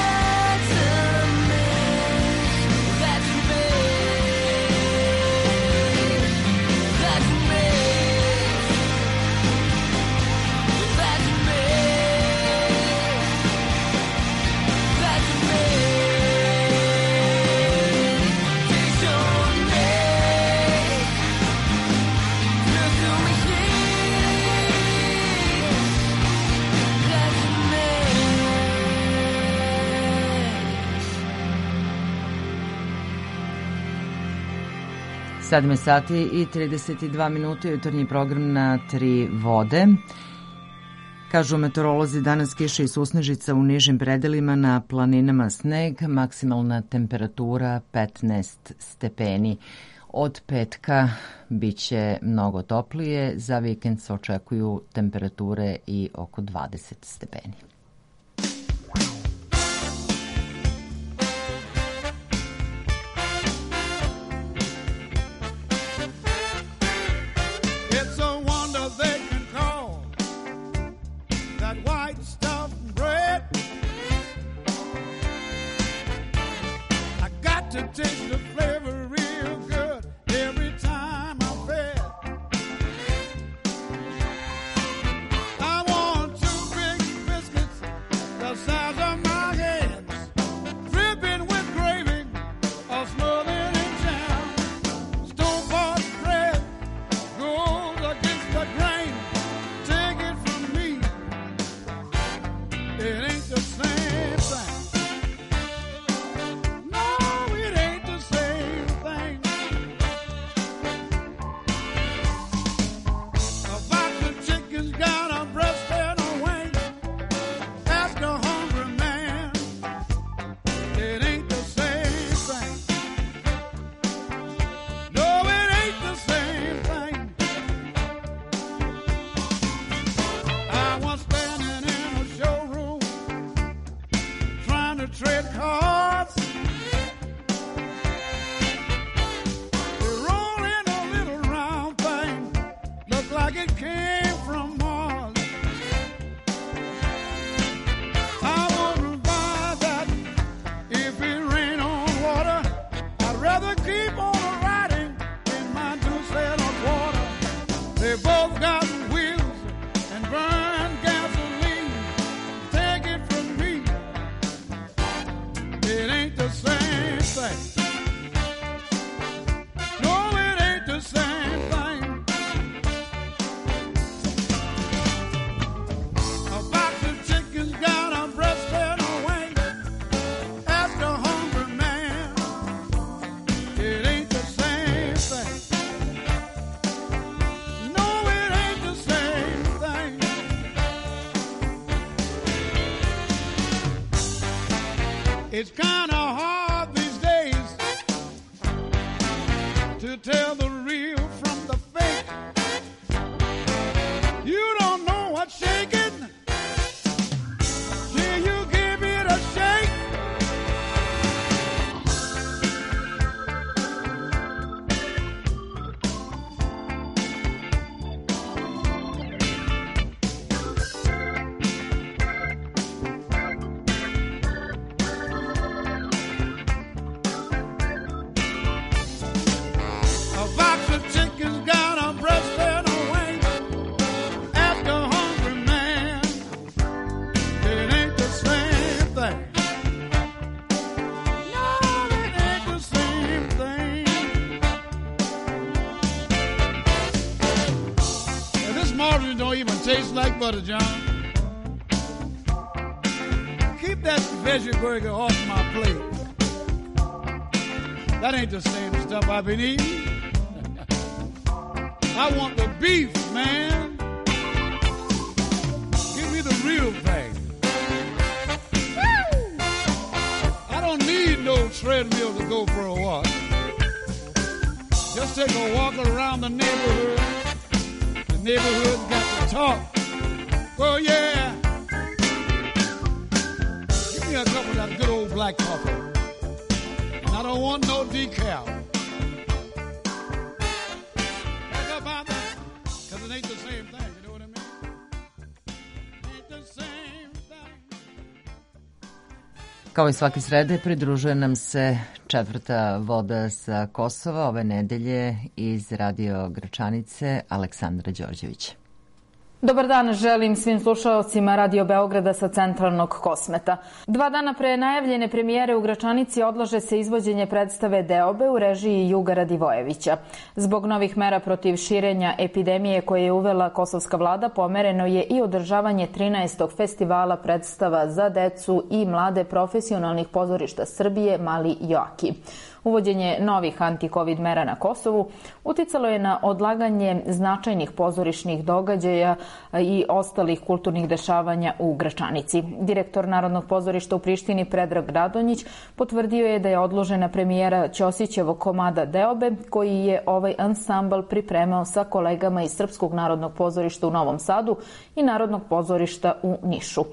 gentlemen, that's me. That's me. That's me. That's me. Take on me. Look at me here. That's me. 7 sati i 32 minuta, jutarnji program na 3 vode. Kažu meteorolozi, danas kiša i susnežica u nižim predelima, na planinama sneg, maksimalna temperatura 15 stepeni. Od petka biće mnogo toplije, za vikend se očekuju temperature i oko 20 stepeni. It's a wonder they can call that white stuffed bread. I got to taste the flavor real good every time I fed. I want 2 big biscuits the size of my hands, dripping with gravy or smothered in jam. Store-bought bread goes against the grain. Take it from me, it ain't the same thing. No, it ain't the same thing. A box of chicken's got a breast and a wing. Ask a hungry man, it ain't the same thing. No, it ain't the same thing. I was standing in a showroom trying to trade cards. They roll in a little round thing, looked like it came from Mars. I wouldn't buy that if it rained on water. I'd rather keep on riding in my 2 cent a quarter. They both got wheels and burn gasoline. Take it from me, it ain't the same thing. No, it ain't the same thing. A box of chicken's got a breast and a wing. Ask a hungry man, it ain't the same thing. No, it ain't the same thing. It's kind of hard these days to tell the real from the fake. You don't know what's shaking till you give it a shake. A box of chicken's got a breast and a wing. Ask a hungry man, it ain't the same thing. No, it ain't the same thing. And this margarine don't even taste like butter, John. Keep that veggie burger off my plate. That ain't the same stuff I've been eating. I want the beef, man. Give me the real thing. Woo! I don't need no treadmill to go for a walk. Just take a walk around the neighborhood and Neighborhood's got to talk. Oh yeah. Give me a cup of that good old black coffee. And I don't want no decaf. Back up out there, 'cause it ain't the same thing, you know what I mean? Ain't the same thing. Kao i svake srede, pridružuje nam se četvrta voda sa Kosova ove nedelje iz Radio Gračanice, Aleksandra Đorđević. Dobar dan želim svim slušaocima Radio Beograda sa centralnog Kosmeta. 2 dana pre najavljene premijere u Gračanici odlaže se izvođenje predstave Deobe u režiji Juga Radivojevića. Zbog novih mera protiv širenja epidemije koje je uvela kosovska vlada, pomereno je i održavanje 13. festivala predstava za decu i mlade profesionalnih pozorišta Srbije Mali Joaki. Uvođenje novih anti-covid mera na Kosovu uticalo je na odlaganje značajnih pozorišnih događaja i ostalih kulturnih dešavanja u Gračanici. Direktor Narodnog pozorišta u Prištini Predrag Radonjić potvrdio je da je odložena premijera Ćosićevog komada Deobe, koji je ovaj ansambl pripremao sa kolegama iz Srpskog narodnog pozorišta u Novom Sadu i Narodnog pozorišta u Nišu.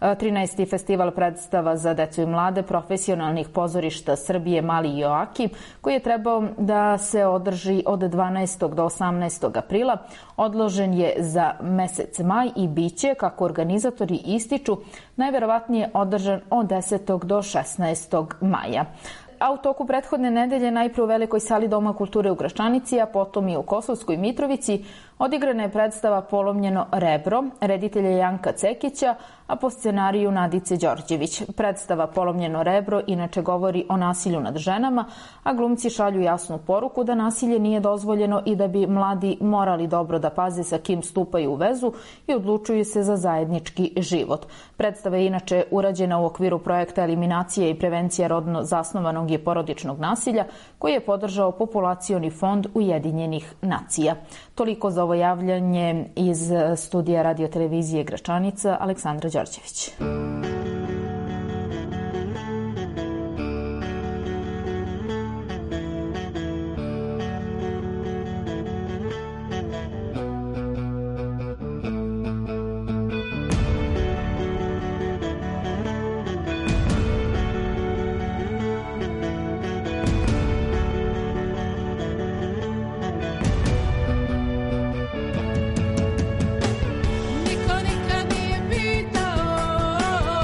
13. festival predstava za decu i mlade profesionalnih pozorišta Srbije Mali Joaki, koji je trebao da se održi od 12. do 18. aprila, odložen je za mesec maj i biće, kako organizatori ističu, najverovatnije održan od 10. do 16. maja. A u toku prethodne nedelje najpre u Velikoj sali Doma kulture u Gračanici, a potom i u Kosovskoj Mitrovici, odigrana je predstava Polomljeno rebro reditelja Janka Cekića, a po scenariju Nadice Đorđević. Predstava Polomljeno rebro inače govori o nasilju nad ženama, a glumci šalju jasnu poruku da nasilje nije dozvoljeno i da bi mladi morali dobro da paze sa kim stupaju u vezu i odlučuju se za zajednički život. Predstava je inače urađena u okviru projekta Eliminacije i prevencija rodno zasnovanog i porodičnog nasilja, koji je podržao Populacioni fond Ujedinjenih nacija. Toliko za ovo javljanje iz studija Radio-televizije Gračanica, Aleksandra Đorđević. Niko nikad nije pitao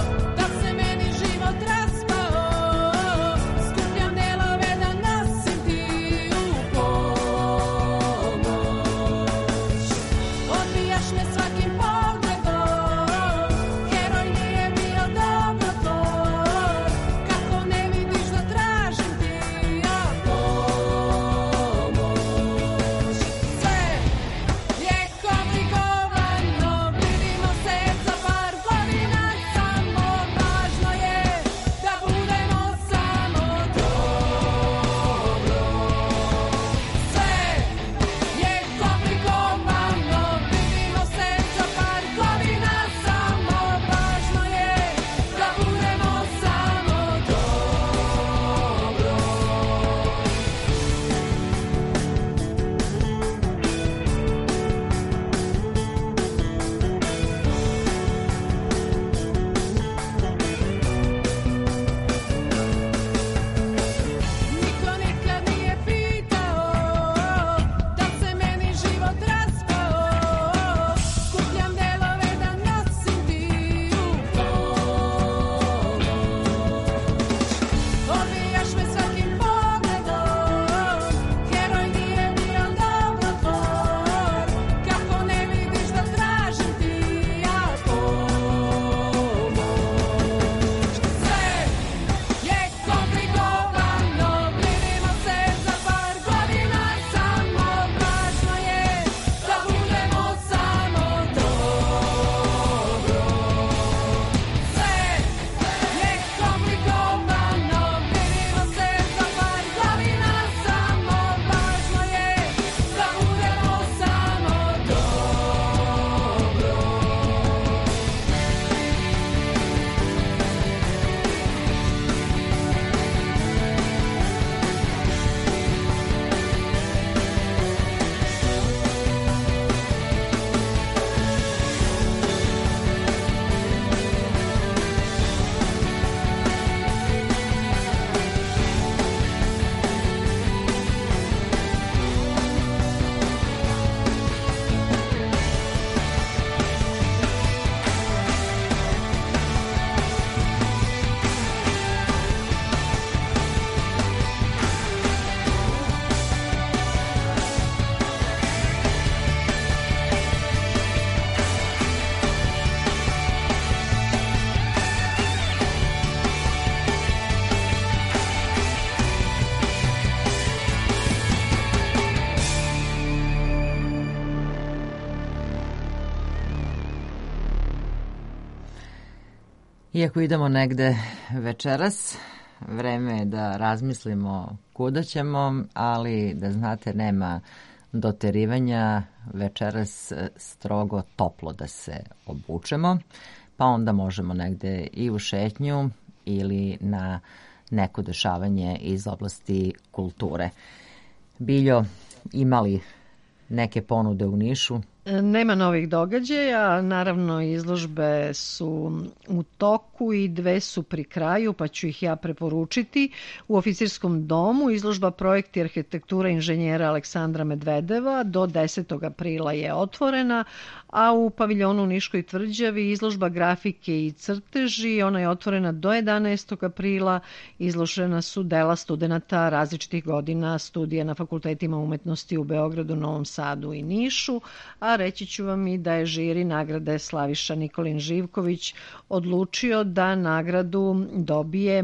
Iako idemo negde večeras, vreme je da razmislimo kuda ćemo, ali da znate nema doterivanja, večeras strogo toplo da se obučemo, pa onda možemo negde i u šetnju ili na neko dešavanje iz oblasti kulture. Biljo, imali neke ponude u Nišu? Nema novih događaja, naravno izložbe su u toku i 2 su pri kraju, pa ću ih ja preporučiti. U Oficirskom domu izložba Projekti arhitektura inženjera Aleksandra Medvedeva do 10. aprila je otvorena, a u paviljonu u Niškoj tvrđavi izložba grafike i crteži, ona je otvorena do 11. aprila, izložena su dela studenata različitih godina studija na fakultetima umetnosti u Beogradu, Novom Sadu i Nišu, a reći ću vam i da je žiri nagrade Slaviša Nikolin Živković odlučio da nagradu dobije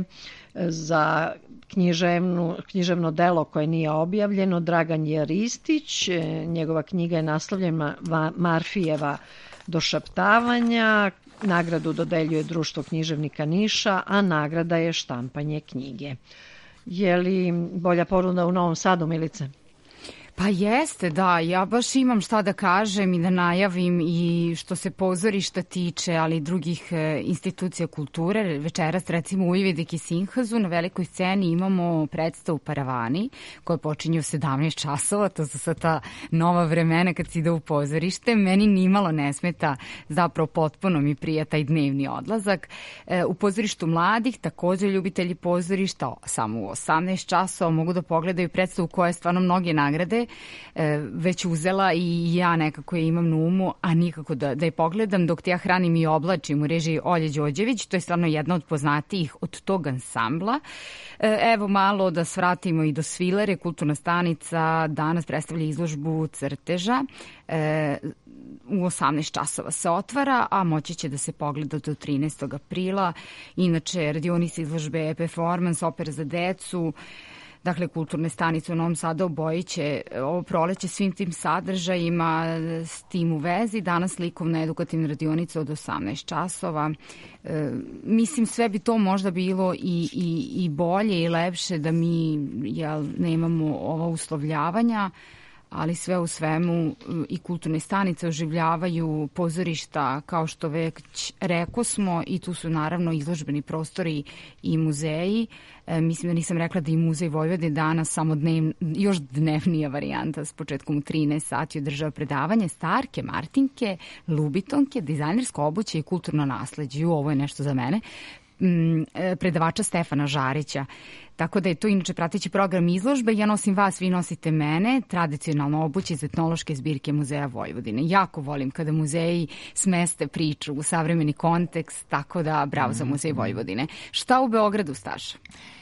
za književno delo koje nije objavljeno Dragan Jaristić. Njegova knjiga je naslovljena Marfijeva došaptavanja. Nagradu dodeljuje Društvo književnika Niša, a nagrada je štampanje knjige. Je li bolja ponuda u Novom Sadu, Milice? Pa jeste, da. Ja baš imam šta da kažem i da najavim i što se pozorišta tiče, ali i drugih institucija kulture. Večeras, recimo, u Ivediki Sinhazu na velikoj sceni imamo predstavu Paravani, koja počinje u 17 časova. To su sad ta nova vremena kad se ide u pozorište. Meni nimalo ne smeta, zapravo potpuno mi prija taj dnevni odlazak. U pozorištu mladih, također ljubitelji pozorišta, samo u 18 časova mogu da pogledaju predstavu koja je stvarno mnoge nagrade već uzela i ja nekako je imam na umu, a nikako da je pogledam dok te ja hranim i oblačim u režiji Olje Đorđević. To je stvarno jedna od poznatijih od tog ansambla. Evo malo da svratimo i do Svilare. Kulturna stanica danas predstavlja izložbu crteža. U 18 časova se otvara, a moći će da se pogleda do 13. aprila. Inače, radionice izložbe performance, opera za decu, dakle, kulturne stanice u Novom Sadu obojiće ovo proleće svim tim sadržajima s tim u vezi. Danas likovna edukativna radionica od 18 časova. Mislim, sve bi to možda bilo i bolje i lepše da mi nemamo ova uslovljavanja, ali sve u svemu i kulturne stanice oživljavaju pozorišta, kao što već rekosmo, i tu su naravno izložbeni prostori i muzeji. Mislim da nisam rekla da i Muzej Vojvodine danas samo još dnevnija varijanta s početkom u 13 sati održava predavanje Starke, Martinke, Lubitonke, dizajnersko obuće i kulturno nasleđe. Ovo je nešto za mene. Predavača Stefana Žarića. Tako da je to inače prateći program izložbe. Ja nosim vas, vi nosite mene, tradicionalno obuće iz etnološke zbirke Muzeja Vojvodine. Jako volim kada muzeji smeste priču u savremeni kontekst, tako da bravo za Muzej Vojvodine. Šta u Beogradu, Staša?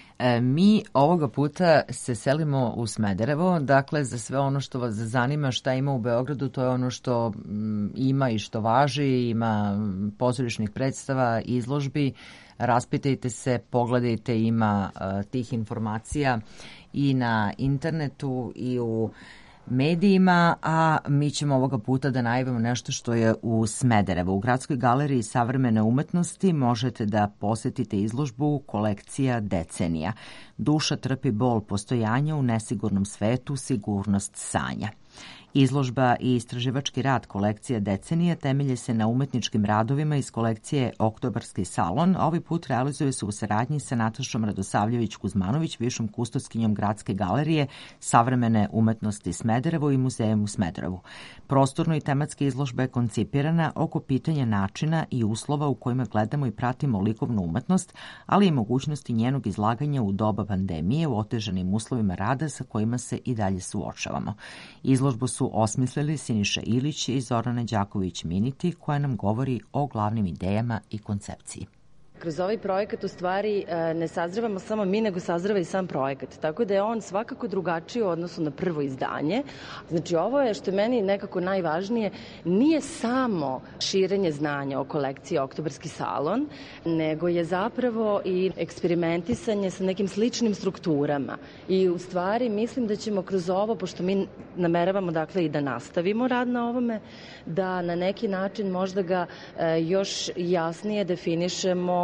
Mi ovoga puta se selimo u Smederevo, dakle za sve ono što vas zanima šta ima u Beogradu, to je ono što ima i što važi, ima pozorišnih predstava, izložbi. Raspitajte se, pogledajte, ima tih informacija i na internetu i u medijima, a mi ćemo ovoga puta da najavimo nešto što je u Smederevu. U Gradskoj galeriji savremene umetnosti možete da posetite izložbu Kolekcija decenija. Duša trpi bol postojanja u nesigurnom svetu, sigurnost sanja. Izložba i istraživački rad Kolekcija decenija temelje se na umetničkim radovima iz kolekcije Oktobarski salon, a ovaj put realizuje se u saradnji sa Natašom Radosavljević-Kuzmanović, višom kustoskinjom Gradske galerije savremene umetnosti Smederevo i muzejem u Smederevu. Prostorno i tematska izložba je koncipirana oko pitanja načina i uslova u kojima gledamo i pratimo likovnu umetnost, ali i mogućnosti njenog izlaganja u doba pandemije u otežanim uslovima rada sa kojima se i dalje suočavamo. Izložbu su osmislili Siniša Ilić i Zorana Đaković-Miniti, koja nam govori o glavnim idejama i koncepciji. Kroz ovaj projekat u stvari ne sazrevamo samo mi, nego sazreva i sam projekat. Tako da je on svakako drugačiji u odnosu na prvo izdanje. Znači ovo je, što je meni nekako najvažnije, nije samo širenje znanja o kolekciji Oktobarski salon, nego je zapravo i eksperimentisanje sa nekim sličnim strukturama. I u stvari mislim da ćemo kroz ovo, pošto mi nameravamo dakle i da nastavimo rad na ovome, da na neki način možda ga još jasnije definišemo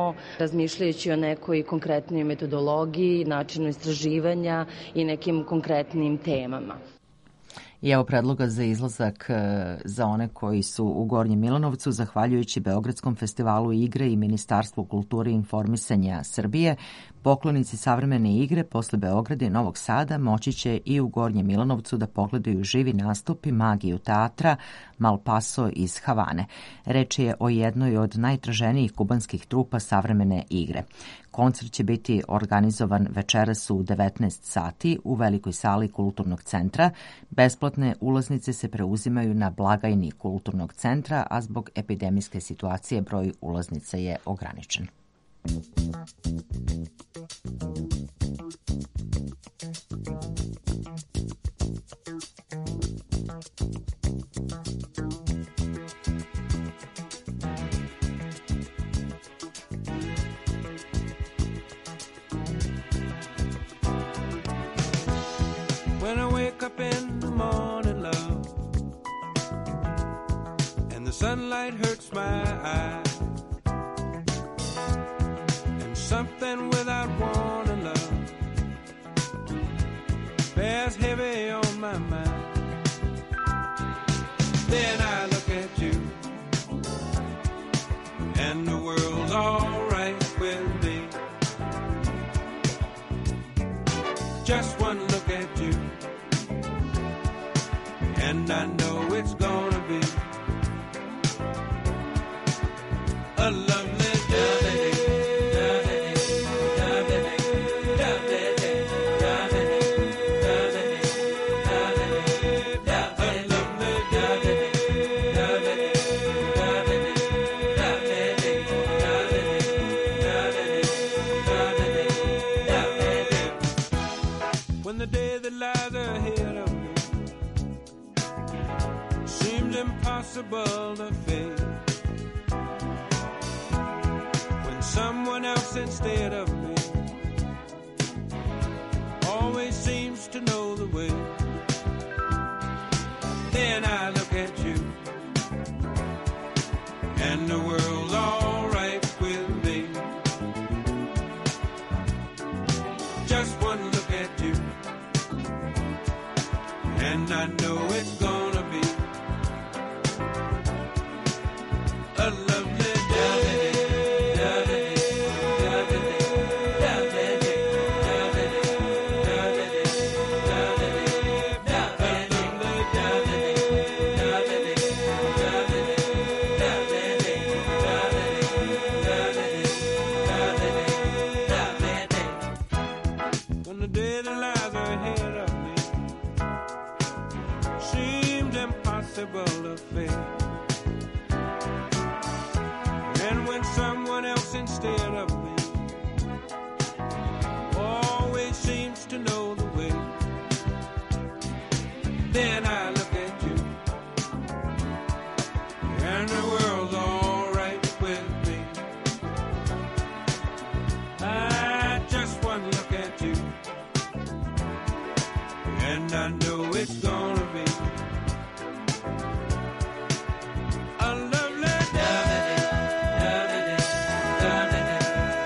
samo razmišljajući o nekoj konkretnoj metodologiji, načinu istraživanja i nekim konkretnim temama. I evo predloga za izlazak za one koji su u Gornjem Milanovcu, zahvaljujući Beogradskom festivalu igre i Ministarstvu kulture i informisanja Srbije. Poklonici savremene igre posle Beograda i Novog Sada moći će i u Gornjem Milanovcu da pogledaju živi nastup i magiju teatra Malpaso iz Havane. Reč je o jednoj od najtraženijih kubanskih trupa savremene igre. Koncert će biti organizovan večeras u 19 sati u velikoj sali Kulturnog centra. Besplatne ulaznice se preuzimaju na blagajni Kulturnog centra, a zbog epidemijske situacije broj ulaznica je ograničen. When I wake up in the morning, love, and the sunlight hurts my eyes, and something without warning, love, bears heavy on my mind. Then I look at you, and the world's all right with me. Just one look at you, and I know it's gonna be a lovely day. When the day that lies ahead of me seems impossible to face, when someone else instead of me always seems to know the way, then I look at you, and the world's all right with me. Just one look at you, and I know it's gonna be a lovely day. When the day that lies ahead of me seems impossible to face, and when someone else instead of me always seems to know the way, then I look at you, and the world's all right with me. I just one look at you, and I know it's gonna be a lovely day.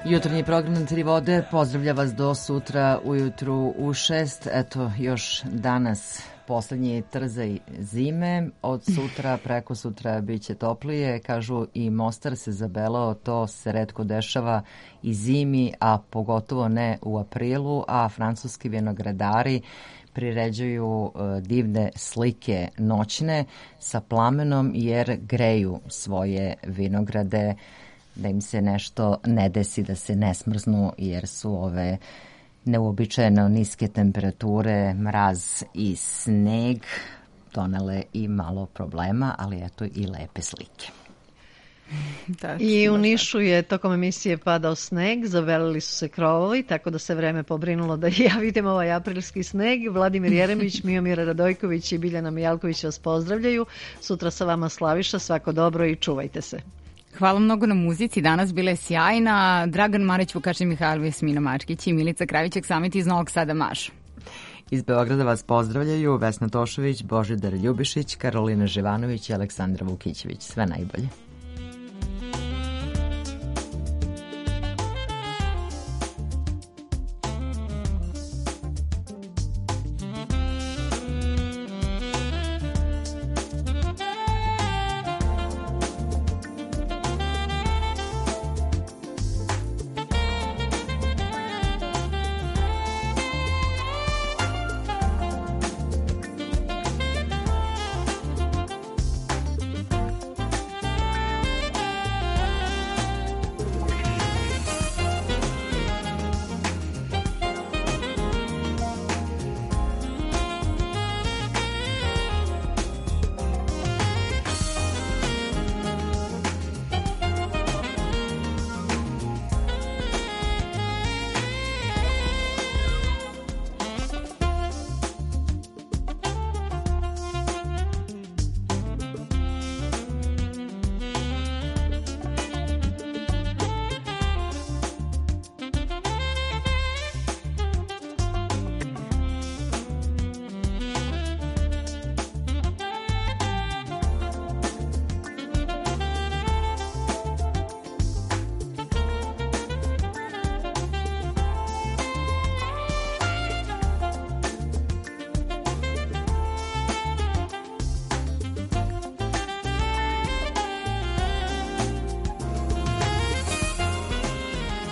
Jutarnji program na 3 vode pozdravlja vas do sutra ujutru u 6. Eto, još danas poslednji trzaj zime. Od sutra, preko sutra bit će toplije. Kažu i Mostar se zabelao, to se retko dešava i zimi, a pogotovo ne u aprilu, a francuski vinogradari priređuju divne slike noćne sa plamenom jer greju svoje vinograde da im se nešto ne desi, da se ne smrznu jer su ove neuobičajeno niske temperature, mraz i sneg donele i malo problema, ali eto i lepe slike. I u Nišu je tokom emisije padao sneg, zavelili su se krovovi, tako da se vreme pobrinulo da ja vidim ovaj aprilski sneg. Vladimir Jeremić, Miomir Radojković i Biljana Mijalković vas pozdravljaju. Sutra sa vama Slaviša, svako dobro i čuvajte se. Hvala mnogo na muzici, danas bila je sjajna. Dragan Marić, Vukašin Mihajlović, Smina Mačkić i Milica Kravićek, Samit iz Novog Sada mašu. Iz Beograda vas pozdravljaju Vesna Tošović, Božidar Ljubišić, Karolina Živanović i Aleksandra Vukićević. Sve najbolje.